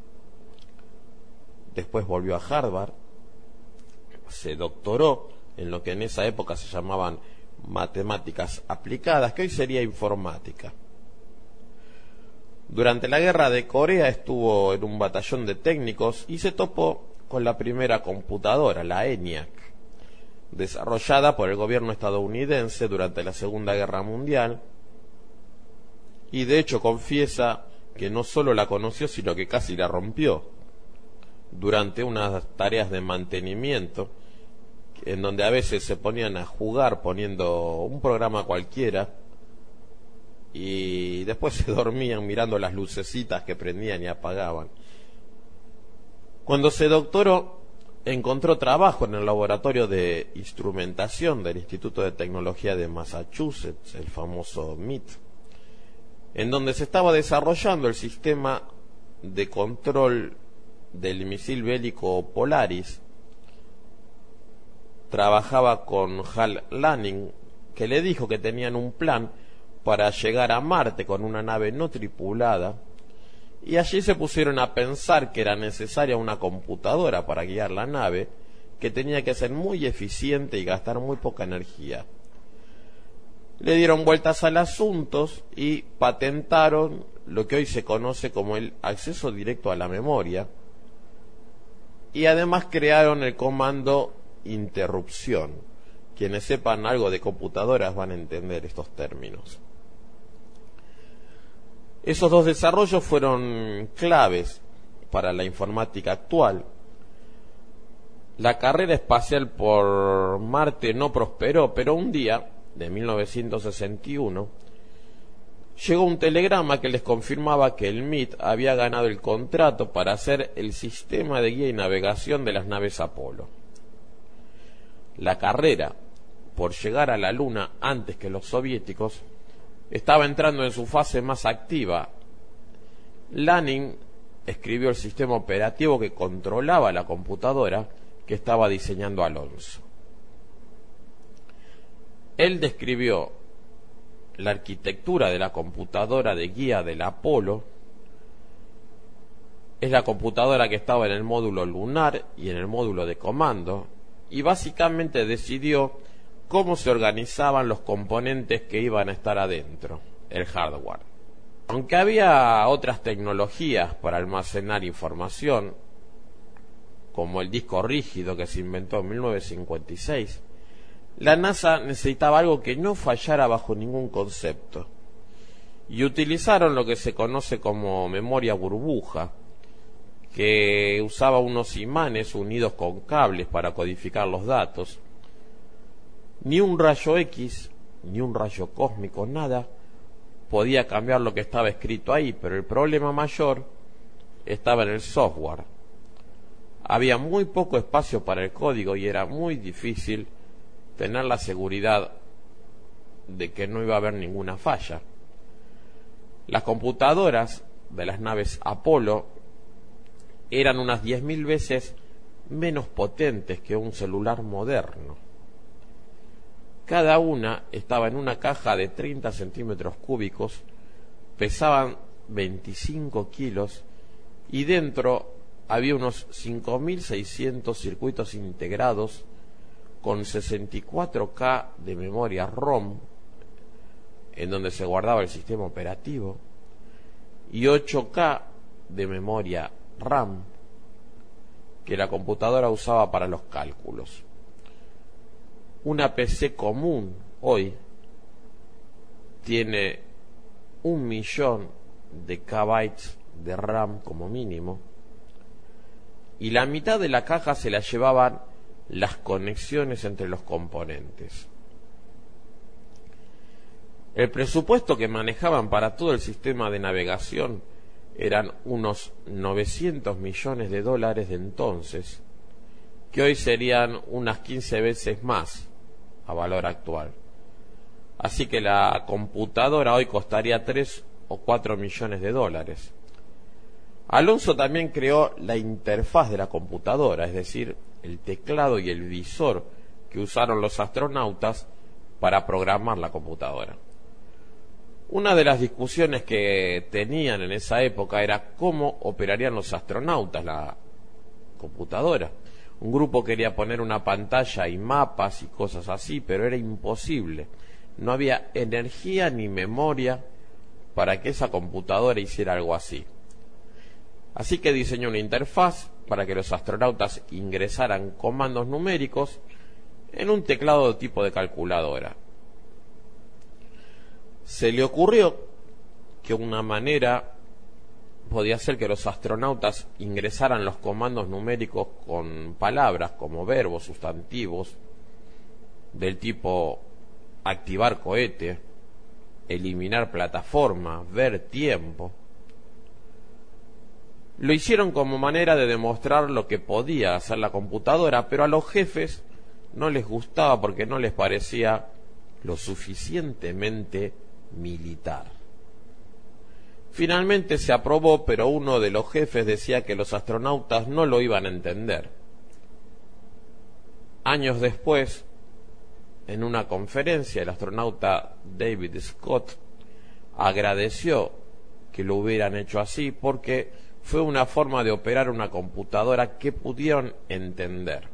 Después volvió a Harvard, se doctoró en lo que en esa época se llamaban matemáticas aplicadas, que hoy sería informática. Durante la Guerra de Corea estuvo en un batallón de técnicos y se topó con la primera computadora, la ENIAC, desarrollada por el gobierno estadounidense durante la Segunda Guerra Mundial, y de hecho confiesa que no solo la conoció, sino que casi la rompió durante unas tareas de mantenimiento, en donde a veces se ponían a jugar poniendo un programa cualquiera y después se dormían mirando las lucecitas que prendían y apagaban. Cuando se doctoró, encontró trabajo en el laboratorio de instrumentación del Instituto de Tecnología de Massachusetts, el famoso MIT, en donde se estaba desarrollando el sistema de control del misil bélico Polaris. Trabajaba con Hal Lanning, que le dijo que tenían un plan para llegar a Marte con una nave no tripulada, y allí se pusieron a pensar que era necesaria una computadora para guiar la nave, que tenía que ser muy eficiente y gastar muy poca energía. Le dieron vueltas al asunto y patentaron lo que hoy se conoce como el acceso directo a la memoria, y además crearon el comando interrupción. Quienes sepan algo de computadoras van a entender estos términos. Esos 2 desarrollos fueron claves para la informática actual. La carrera espacial por Marte no prosperó, pero un día, de 1961, llegó un telegrama que les confirmaba que el MIT había ganado el contrato para hacer el sistema de guía y navegación de las naves Apolo. La carrera por llegar a la Luna antes que los soviéticos estaba entrando en su fase más activa. Lanning escribió el sistema operativo que controlaba la computadora que estaba diseñando Alonso. Él describió la arquitectura de la computadora de guía del Apolo. Es la computadora que estaba en el módulo lunar y en el módulo de comando, y básicamente decidió cómo se organizaban los componentes que iban a estar adentro, el hardware. Aunque había otras tecnologías para almacenar información, como el disco rígido que se inventó en 1956, la NASA necesitaba algo que no fallara bajo ningún concepto, y utilizaron lo que se conoce como memoria burbuja, que usaba unos imanes unidos con cables para codificar los datos. Ni un rayo X, ni un rayo cósmico, nada podía cambiar lo que estaba escrito ahí, pero el problema mayor estaba en el software. Había muy poco espacio para el código y era muy difícil tener la seguridad de que no iba a haber ninguna falla. Las computadoras de las naves Apolo eran unas 10.000 veces menos potentes que un celular moderno. Cada una estaba en una caja de 30 centímetros cúbicos, pesaban 25 kilos y dentro había unos 5.600 circuitos integrados con 64K de memoria ROM, en donde se guardaba el sistema operativo, y 8K de memoria RAM, que la computadora usaba para los cálculos. Una PC común hoy tiene 1.000.000 de kbytes de RAM como mínimo, y la mitad de la caja se la llevaban las conexiones entre los componentes. El presupuesto que manejaban para todo el sistema de navegación eran unos 900 millones de dólares de entonces, que hoy serían unas 15 veces más a valor actual. Así que la computadora hoy costaría 3 o 4 millones de dólares. Alonso también creó la interfaz de la computadora, es decir, el teclado y el visor que usaron los astronautas para programar la computadora. Una de las discusiones que tenían en esa época era cómo operarían los astronautas la computadora. Un grupo quería poner una pantalla y mapas y cosas así, pero era imposible. No había energía ni memoria para que esa computadora hiciera algo así. Así que diseñó una interfaz para que los astronautas ingresaran comandos numéricos en un teclado de tipo de calculadora. Se le ocurrió que una manera podía ser que los astronautas ingresaran los comandos numéricos con palabras como verbos, sustantivos, del tipo activar cohete, eliminar plataforma, ver tiempo. Lo hicieron como manera de demostrar lo que podía hacer la computadora, pero a los jefes no les gustaba porque no les parecía lo suficientemente militar. Finalmente se aprobó, pero uno de los jefes decía que los astronautas no lo iban a entender. Años después, en una conferencia, el astronauta David Scott agradeció que lo hubieran hecho así porque fue una forma de operar una computadora que pudieron entender.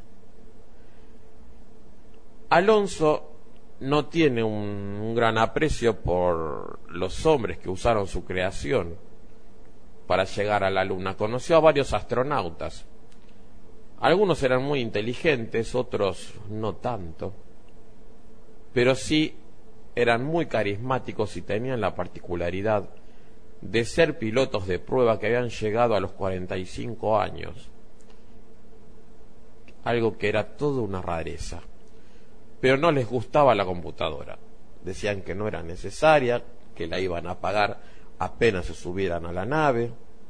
Alonso no tiene un gran aprecio por los hombres que usaron su creación para llegar a la Luna. Conoció a varios astronautas. Algunos eran muy inteligentes, otros no tanto, pero sí eran muy carismáticos y tenían la particularidad de ser pilotos de prueba que habían llegado a los 45 años, algo que era toda una rareza. Pero no les gustaba la computadora, decían que no era necesaria, que la iban a pagar apenas se subieran a la nave.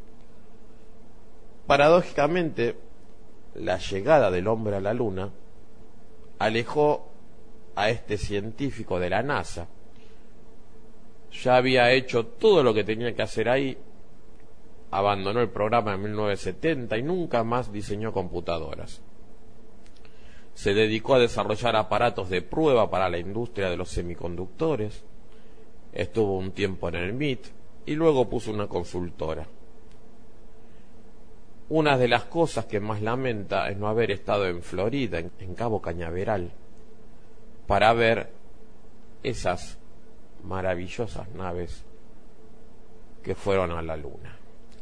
Paradójicamente, la llegada del hombre a la Luna alejó a este científico de la NASA. Ya había hecho todo lo que tenía que hacer ahí, abandonó el programa en 1970 y nunca más diseñó computadoras. Se dedicó a desarrollar aparatos de prueba para la industria de los semiconductores, estuvo un tiempo en el MIT y luego puso una consultora. Una de las cosas que más lamenta es no haber estado en Florida, en Cabo Cañaveral, para ver esas maravillosas naves que fueron a la Luna.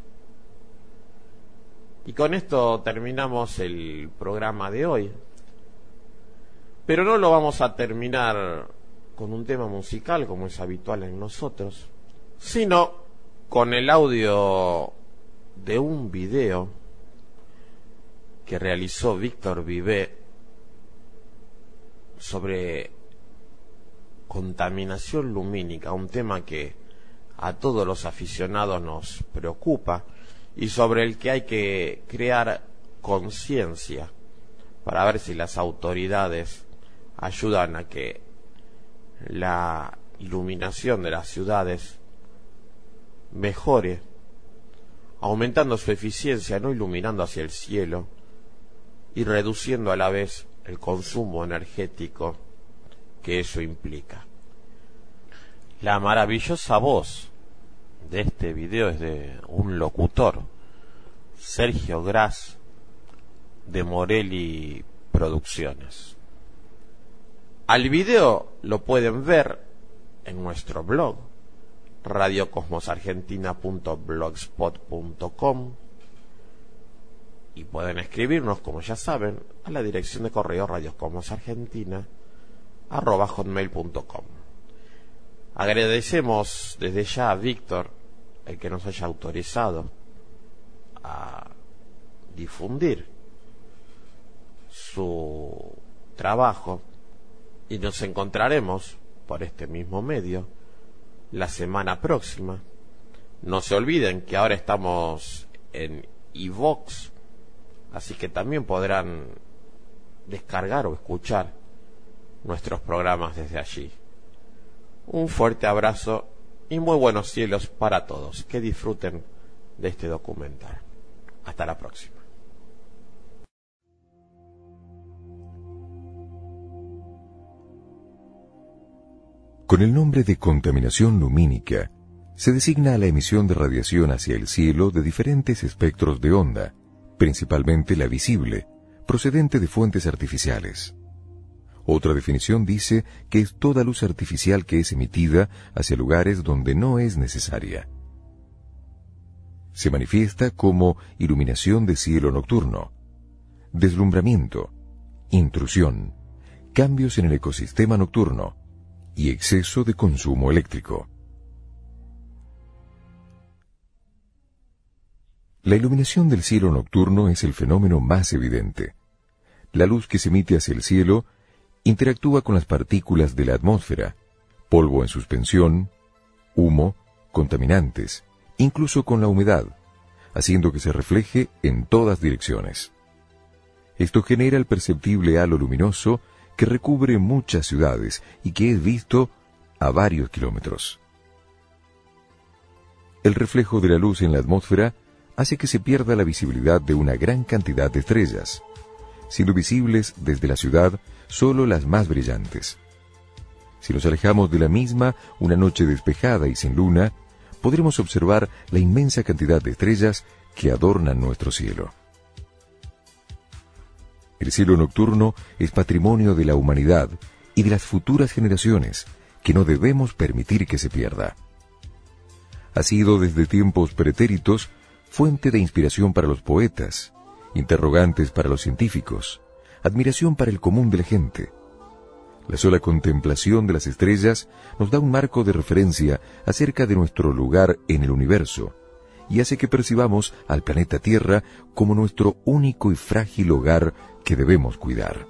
Y con esto terminamos el programa de hoy, pero no lo vamos a terminar con un tema musical como es habitual en nosotros, sino con el audio de un video que realizó Víctor Vivé sobre contaminación lumínica, un tema que a todos los aficionados nos preocupa y sobre el que hay que crear conciencia para ver si las autoridades ayudan a que la iluminación de las ciudades mejore, aumentando su eficiencia, no iluminando hacia el cielo y reduciendo a la vez el consumo energético que eso implica. La maravillosa voz de este video es de un locutor, Sergio Gras, de Morelli Producciones. Al video lo pueden ver en nuestro blog, radiocosmosargentina.blogspot.com, y pueden escribirnos, como ya saben, a la dirección de correo radiocosmosargentina@hotmail.com. Agradecemos desde ya a Víctor el que nos haya autorizado a difundir su trabajo, y nos encontraremos por este mismo medio la semana próxima. No se olviden que ahora estamos en iVoox, así que también podrán descargar o escuchar nuestros programas desde allí. Un fuerte abrazo y muy buenos cielos para todos. Que disfruten de este documental. Hasta la próxima. Con el nombre de contaminación lumínica, se designa a la emisión de radiación hacia el cielo de diferentes espectros de onda, principalmente la visible, procedente de fuentes artificiales. Otra definición dice que es toda luz artificial que es emitida hacia lugares donde no es necesaria. Se manifiesta como iluminación de cielo nocturno, deslumbramiento, intrusión, cambios en el ecosistema nocturno y exceso de consumo eléctrico. La iluminación del cielo nocturno es el fenómeno más evidente. La luz que se emite hacia el cielo interactúa con las partículas de la atmósfera, polvo en suspensión, humo, contaminantes, incluso con la humedad, haciendo que se refleje en todas direcciones. Esto genera el perceptible halo luminoso que recubre muchas ciudades y que es visto a varios kilómetros. El reflejo de la luz en la atmósfera hace que se pierda la visibilidad de una gran cantidad de estrellas, siendo visibles desde la ciudad solo las más brillantes. Si nos alejamos de la misma una noche despejada y sin luna, podremos observar la inmensa cantidad de estrellas que adornan nuestro cielo. El cielo nocturno es patrimonio de la humanidad y de las futuras generaciones, que no debemos permitir que se pierda. Ha sido desde tiempos pretéritos fuente de inspiración para los poetas, interrogantes para los científicos, admiración para el común de la gente. La sola contemplación de las estrellas nos da un marco de referencia acerca de nuestro lugar en el universo y hace que percibamos al planeta Tierra como nuestro único y frágil hogar que debemos cuidar.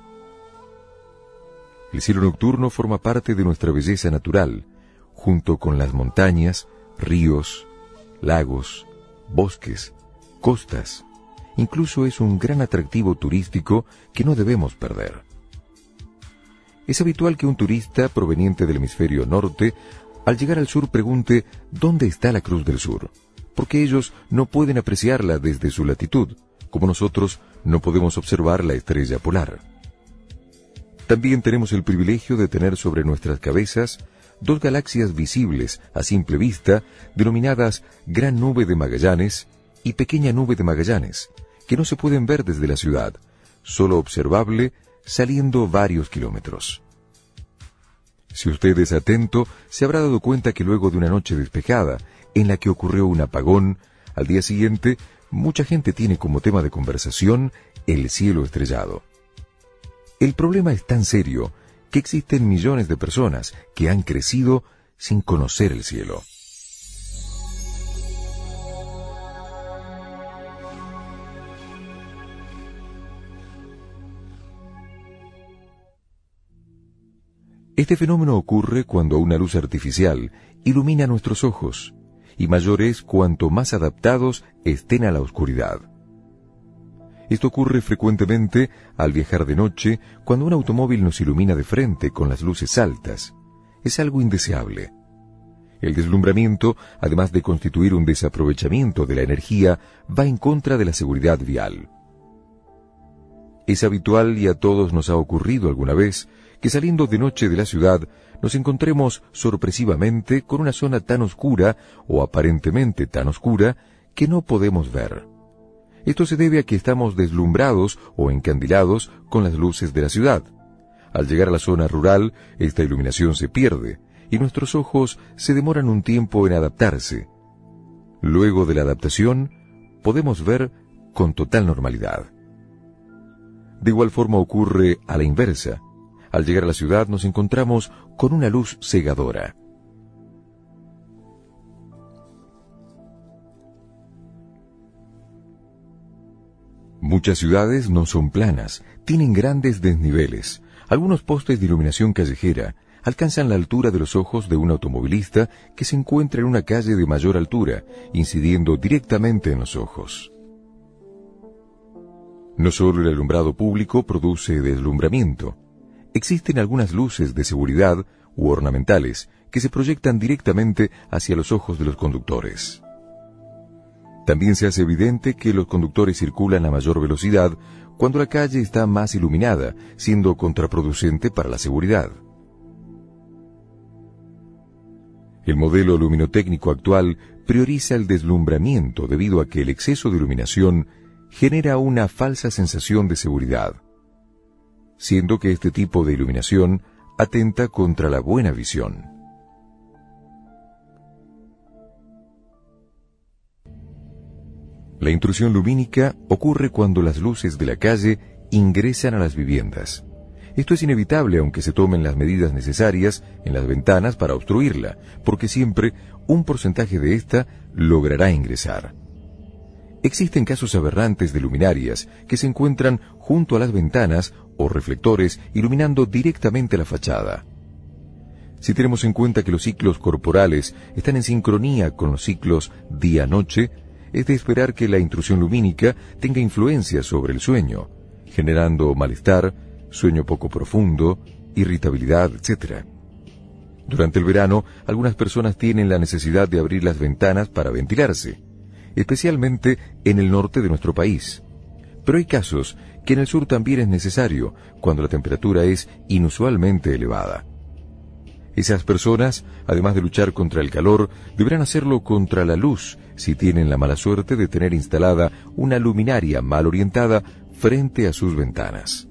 El cielo nocturno forma parte de nuestra belleza natural, junto con las montañas, ríos, lagos, bosques, costas. Incluso es un gran atractivo turístico que no debemos perder. Es habitual que un turista proveniente del hemisferio norte, al llegar al sur, pregunte ¿dónde está la Cruz del Sur?, porque ellos no pueden apreciarla desde su latitud, como nosotros no podemos observar la estrella polar. También tenemos el privilegio de tener sobre nuestras cabezas dos galaxias visibles a simple vista, denominadas Gran Nube de Magallanes y Pequeña Nube de Magallanes, que no se pueden ver desde la ciudad, solo observable saliendo varios kilómetros. Si usted es atento, se habrá dado cuenta que luego de una noche despejada, en la que ocurrió un apagón, al día siguiente, mucha gente tiene como tema de conversación el cielo estrellado. El problema es tan serio que existen millones de personas que han crecido sin conocer el cielo. Este fenómeno ocurre cuando una luz artificial ilumina nuestros ojos, y mayor es cuanto más adaptados estén a la oscuridad. Esto ocurre frecuentemente al viajar de noche, cuando un automóvil nos ilumina de frente con las luces altas. Es algo indeseable. El deslumbramiento, además de constituir un desaprovechamiento de la energía, va en contra de la seguridad vial. Es habitual y a todos nos ha ocurrido alguna vez que saliendo de noche de la ciudad nos encontremos sorpresivamente con una zona tan oscura o aparentemente tan oscura que no podemos ver. Esto se debe a que estamos deslumbrados o encandilados con las luces de la ciudad. Al llegar a la zona rural, esta iluminación se pierde y nuestros ojos se demoran un tiempo en adaptarse. Luego de la adaptación, podemos ver con total normalidad. De igual forma ocurre a la inversa. Al llegar a la ciudad nos encontramos con una luz cegadora. Muchas ciudades no son planas, tienen grandes desniveles. Algunos postes de iluminación callejera alcanzan la altura de los ojos de un automovilista que se encuentra en una calle de mayor altura, incidiendo directamente en los ojos. No solo el alumbrado público produce deslumbramiento. Existen algunas luces de seguridad u ornamentales que se proyectan directamente hacia los ojos de los conductores. También se hace evidente que los conductores circulan a mayor velocidad cuando la calle está más iluminada, siendo contraproducente para la seguridad. El modelo luminotécnico actual prioriza el deslumbramiento debido a que el exceso de iluminación genera una falsa sensación de seguridad, siendo que este tipo de iluminación atenta contra la buena visión. La intrusión lumínica ocurre cuando las luces de la calle ingresan a las viviendas. Esto es inevitable aunque se tomen las medidas necesarias en las ventanas para obstruirla, porque siempre un porcentaje de esta logrará ingresar. Existen casos aberrantes de luminarias que se encuentran junto a las ventanas o reflectores iluminando directamente la fachada. Si tenemos en cuenta que los ciclos corporales están en sincronía con los ciclos día-noche, es de esperar que la intrusión lumínica tenga influencia sobre el sueño, generando malestar, sueño poco profundo, irritabilidad, etc. Durante el verano, algunas personas tienen la necesidad de abrir las ventanas para ventilarse, especialmente en el norte de nuestro país. Pero hay casos que en el sur también es necesario, cuando la temperatura es inusualmente elevada. Esas personas, además de luchar contra el calor, deberán hacerlo contra la luz, si tienen la mala suerte de tener instalada una luminaria mal orientada frente a sus ventanas.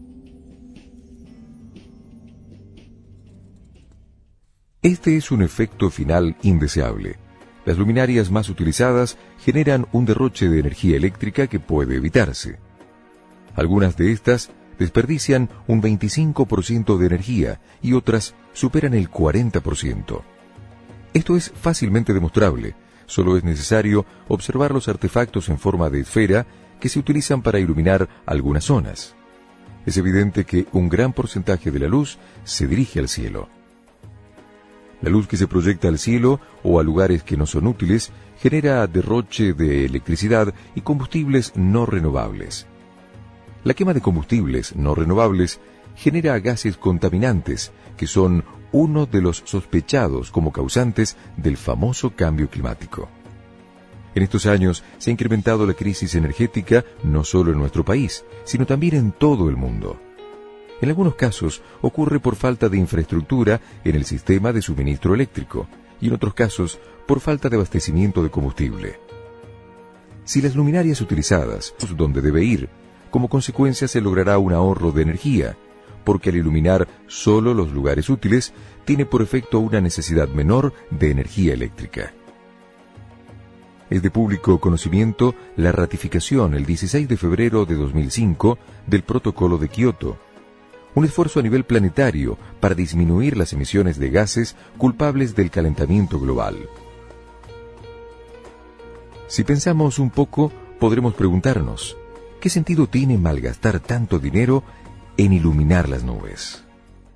Este es un efecto final indeseable. Las luminarias más utilizadas generan un derroche de energía eléctrica que puede evitarse. Algunas de estas desperdician un 25% de energía y otras superan el 40%. Esto es fácilmente demostrable. Solo es necesario observar los artefactos en forma de esfera que se utilizan para iluminar algunas zonas. Es evidente que un gran porcentaje de la luz se dirige al cielo. La luz que se proyecta al cielo o a lugares que no son útiles genera derroche de electricidad y combustibles no renovables. La quema de combustibles no renovables genera gases contaminantes, que son uno de los sospechados como causantes del famoso cambio climático. En estos años se ha incrementado la crisis energética no solo en nuestro país, sino también en todo el mundo. En algunos casos ocurre por falta de infraestructura en el sistema de suministro eléctrico y en otros casos por falta de abastecimiento de combustible. Si las luminarias utilizadas donde debe ir, como consecuencia se logrará un ahorro de energía, porque al iluminar solo los lugares útiles tiene por efecto una necesidad menor de energía eléctrica. Es de público conocimiento la ratificación el 16 de febrero de 2005 del Protocolo de Kioto, un esfuerzo a nivel planetario para disminuir las emisiones de gases culpables del calentamiento global. Si pensamos un poco, podremos preguntarnos, ¿qué sentido tiene malgastar tanto dinero en iluminar las nubes?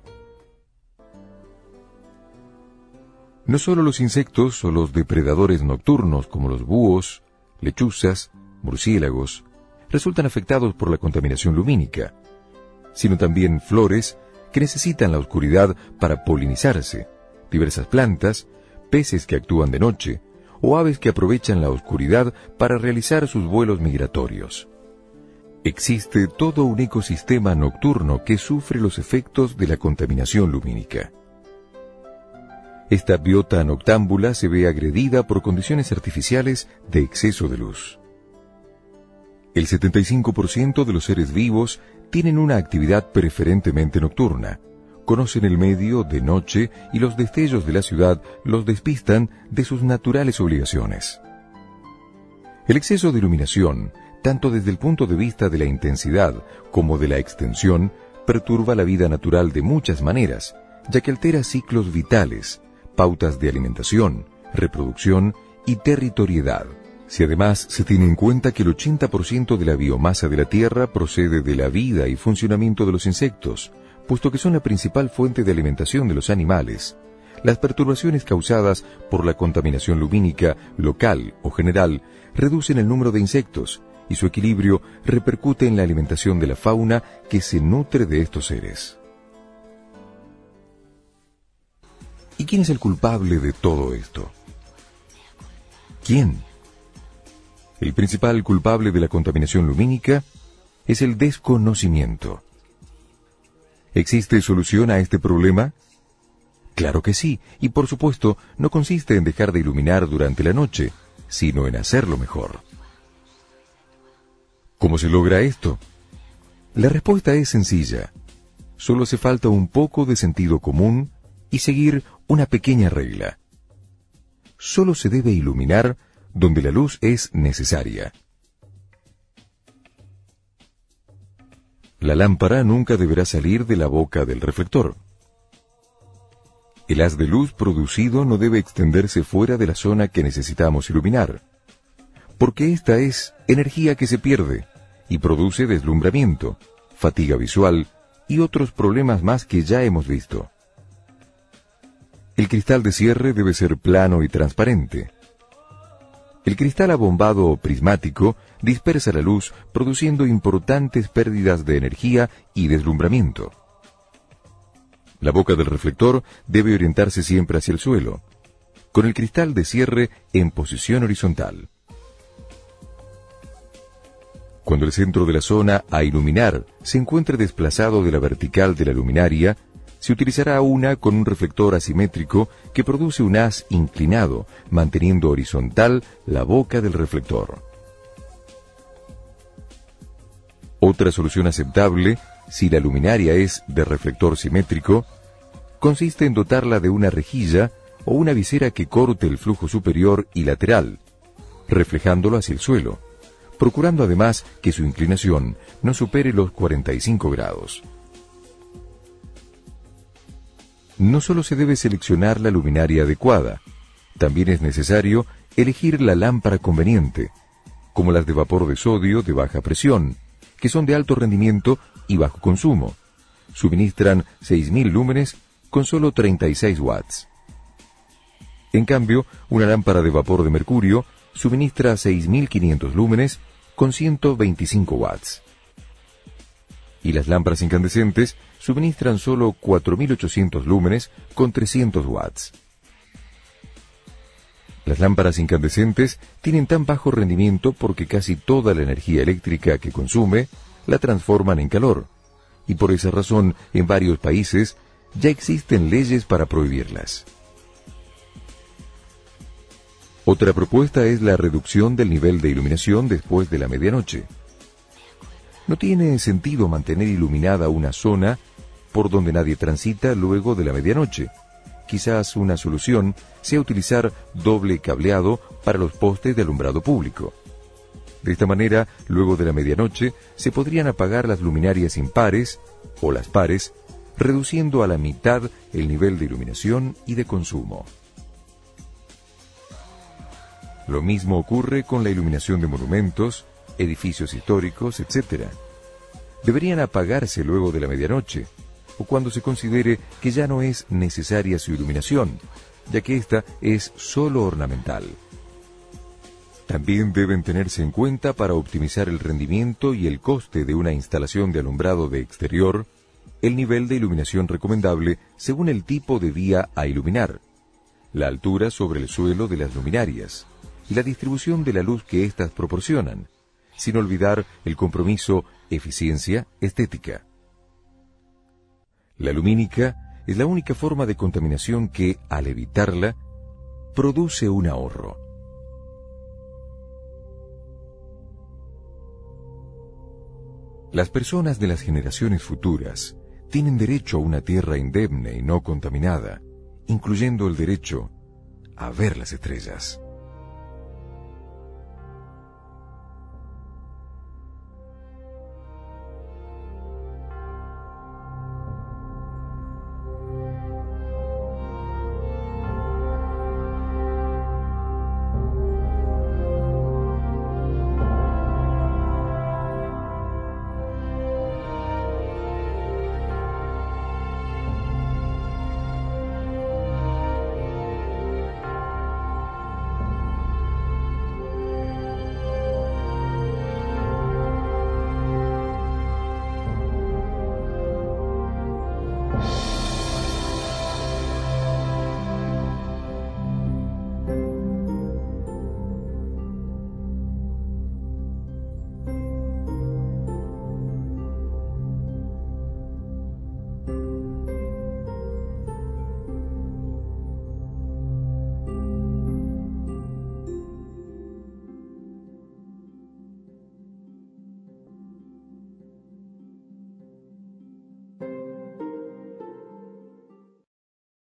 No solo los insectos o los depredadores nocturnos como los búhos, lechuzas, murciélagos, resultan afectados por la contaminación lumínica, sino también flores que necesitan la oscuridad para polinizarse, diversas plantas, peces que actúan de noche, o aves que aprovechan la oscuridad para realizar sus vuelos migratorios. Existe todo un ecosistema nocturno que sufre los efectos de la contaminación lumínica. Esta biota noctámbula se ve agredida por condiciones artificiales de exceso de luz. El 75% de los seres vivos tienen una actividad preferentemente nocturna. Conocen el medio de noche y los destellos de la ciudad los despistan de sus naturales obligaciones. El exceso de iluminación, tanto desde el punto de vista de la intensidad como de la extensión, perturba la vida natural de muchas maneras, ya que altera ciclos vitales, pautas de alimentación, reproducción y territorialidad. Si además se tiene en cuenta que el 80% de la biomasa de la Tierra procede de la vida y funcionamiento de los insectos, puesto que son la principal fuente de alimentación de los animales, las perturbaciones causadas por la contaminación lumínica local o general reducen el número de insectos y su equilibrio repercute en la alimentación de la fauna que se nutre de estos seres. ¿Y quién es el culpable de todo esto? ¿Quién? El principal culpable de la contaminación lumínica es el desconocimiento. ¿Existe solución a este problema? Claro que sí, y por supuesto no consiste en dejar de iluminar durante la noche, sino en hacerlo mejor. ¿Cómo se logra esto? La respuesta es sencilla. Solo hace falta un poco de sentido común y seguir una pequeña regla. Solo se debe iluminar donde la luz es necesaria. La lámpara nunca deberá salir de la boca del reflector. El haz de luz producido no debe extenderse fuera de la zona que necesitamos iluminar, porque esta es energía que se pierde y produce deslumbramiento, fatiga visual y otros problemas más que ya hemos visto. El cristal de cierre debe ser plano y transparente. El cristal abombado o prismático dispersa la luz, produciendo importantes pérdidas de energía y deslumbramiento. La boca del reflector debe orientarse siempre hacia el suelo, con el cristal de cierre en posición horizontal. Cuando el centro de la zona a iluminar se encuentre desplazado de la vertical de la luminaria, se utilizará una con un reflector asimétrico que produce un haz inclinado, manteniendo horizontal la boca del reflector. Otra solución aceptable, si la luminaria es de reflector simétrico, consiste en dotarla de una rejilla o una visera que corte el flujo superior y lateral, reflejándolo hacia el suelo, procurando además que su inclinación no supere los 45 grados. No solo se debe seleccionar la luminaria adecuada, también es necesario elegir la lámpara conveniente, como las de vapor de sodio de baja presión, que son de alto rendimiento y bajo consumo. Suministran 6.000 lúmenes con solo 36 watts. En cambio, una lámpara de vapor de mercurio suministra 6.500 lúmenes con 125 watts. Y las lámparas incandescentes suministran solo 4.800 lúmenes con 300 watts. Las lámparas incandescentes tienen tan bajo rendimiento porque casi toda la energía eléctrica que consume la transforman en calor, y por esa razón en varios países ya existen leyes para prohibirlas. Otra propuesta es la reducción del nivel de iluminación después de la medianoche. No tiene sentido mantener iluminada una zona por donde nadie transita luego de la medianoche. Quizás una solución sea utilizar doble cableado para los postes de alumbrado público. De esta manera, luego de la medianoche, se podrían apagar las luminarias impares o las pares, reduciendo a la mitad el nivel de iluminación y de consumo. Lo mismo ocurre con la iluminación de monumentos, edificios históricos, etc. Deberían apagarse luego de la medianoche, o cuando se considere que ya no es necesaria su iluminación, ya que ésta es solo ornamental. También deben tenerse en cuenta para optimizar el rendimiento y el coste de una instalación de alumbrado de exterior, el nivel de iluminación recomendable según el tipo de vía a iluminar, la altura sobre el suelo de las luminarias, y la distribución de la luz que éstas proporcionan, sin olvidar el compromiso eficiencia-estética. La lumínica es la única forma de contaminación que, al evitarla, produce un ahorro. Las personas de las generaciones futuras tienen derecho a una tierra indemne y no contaminada, incluyendo el derecho a ver las estrellas.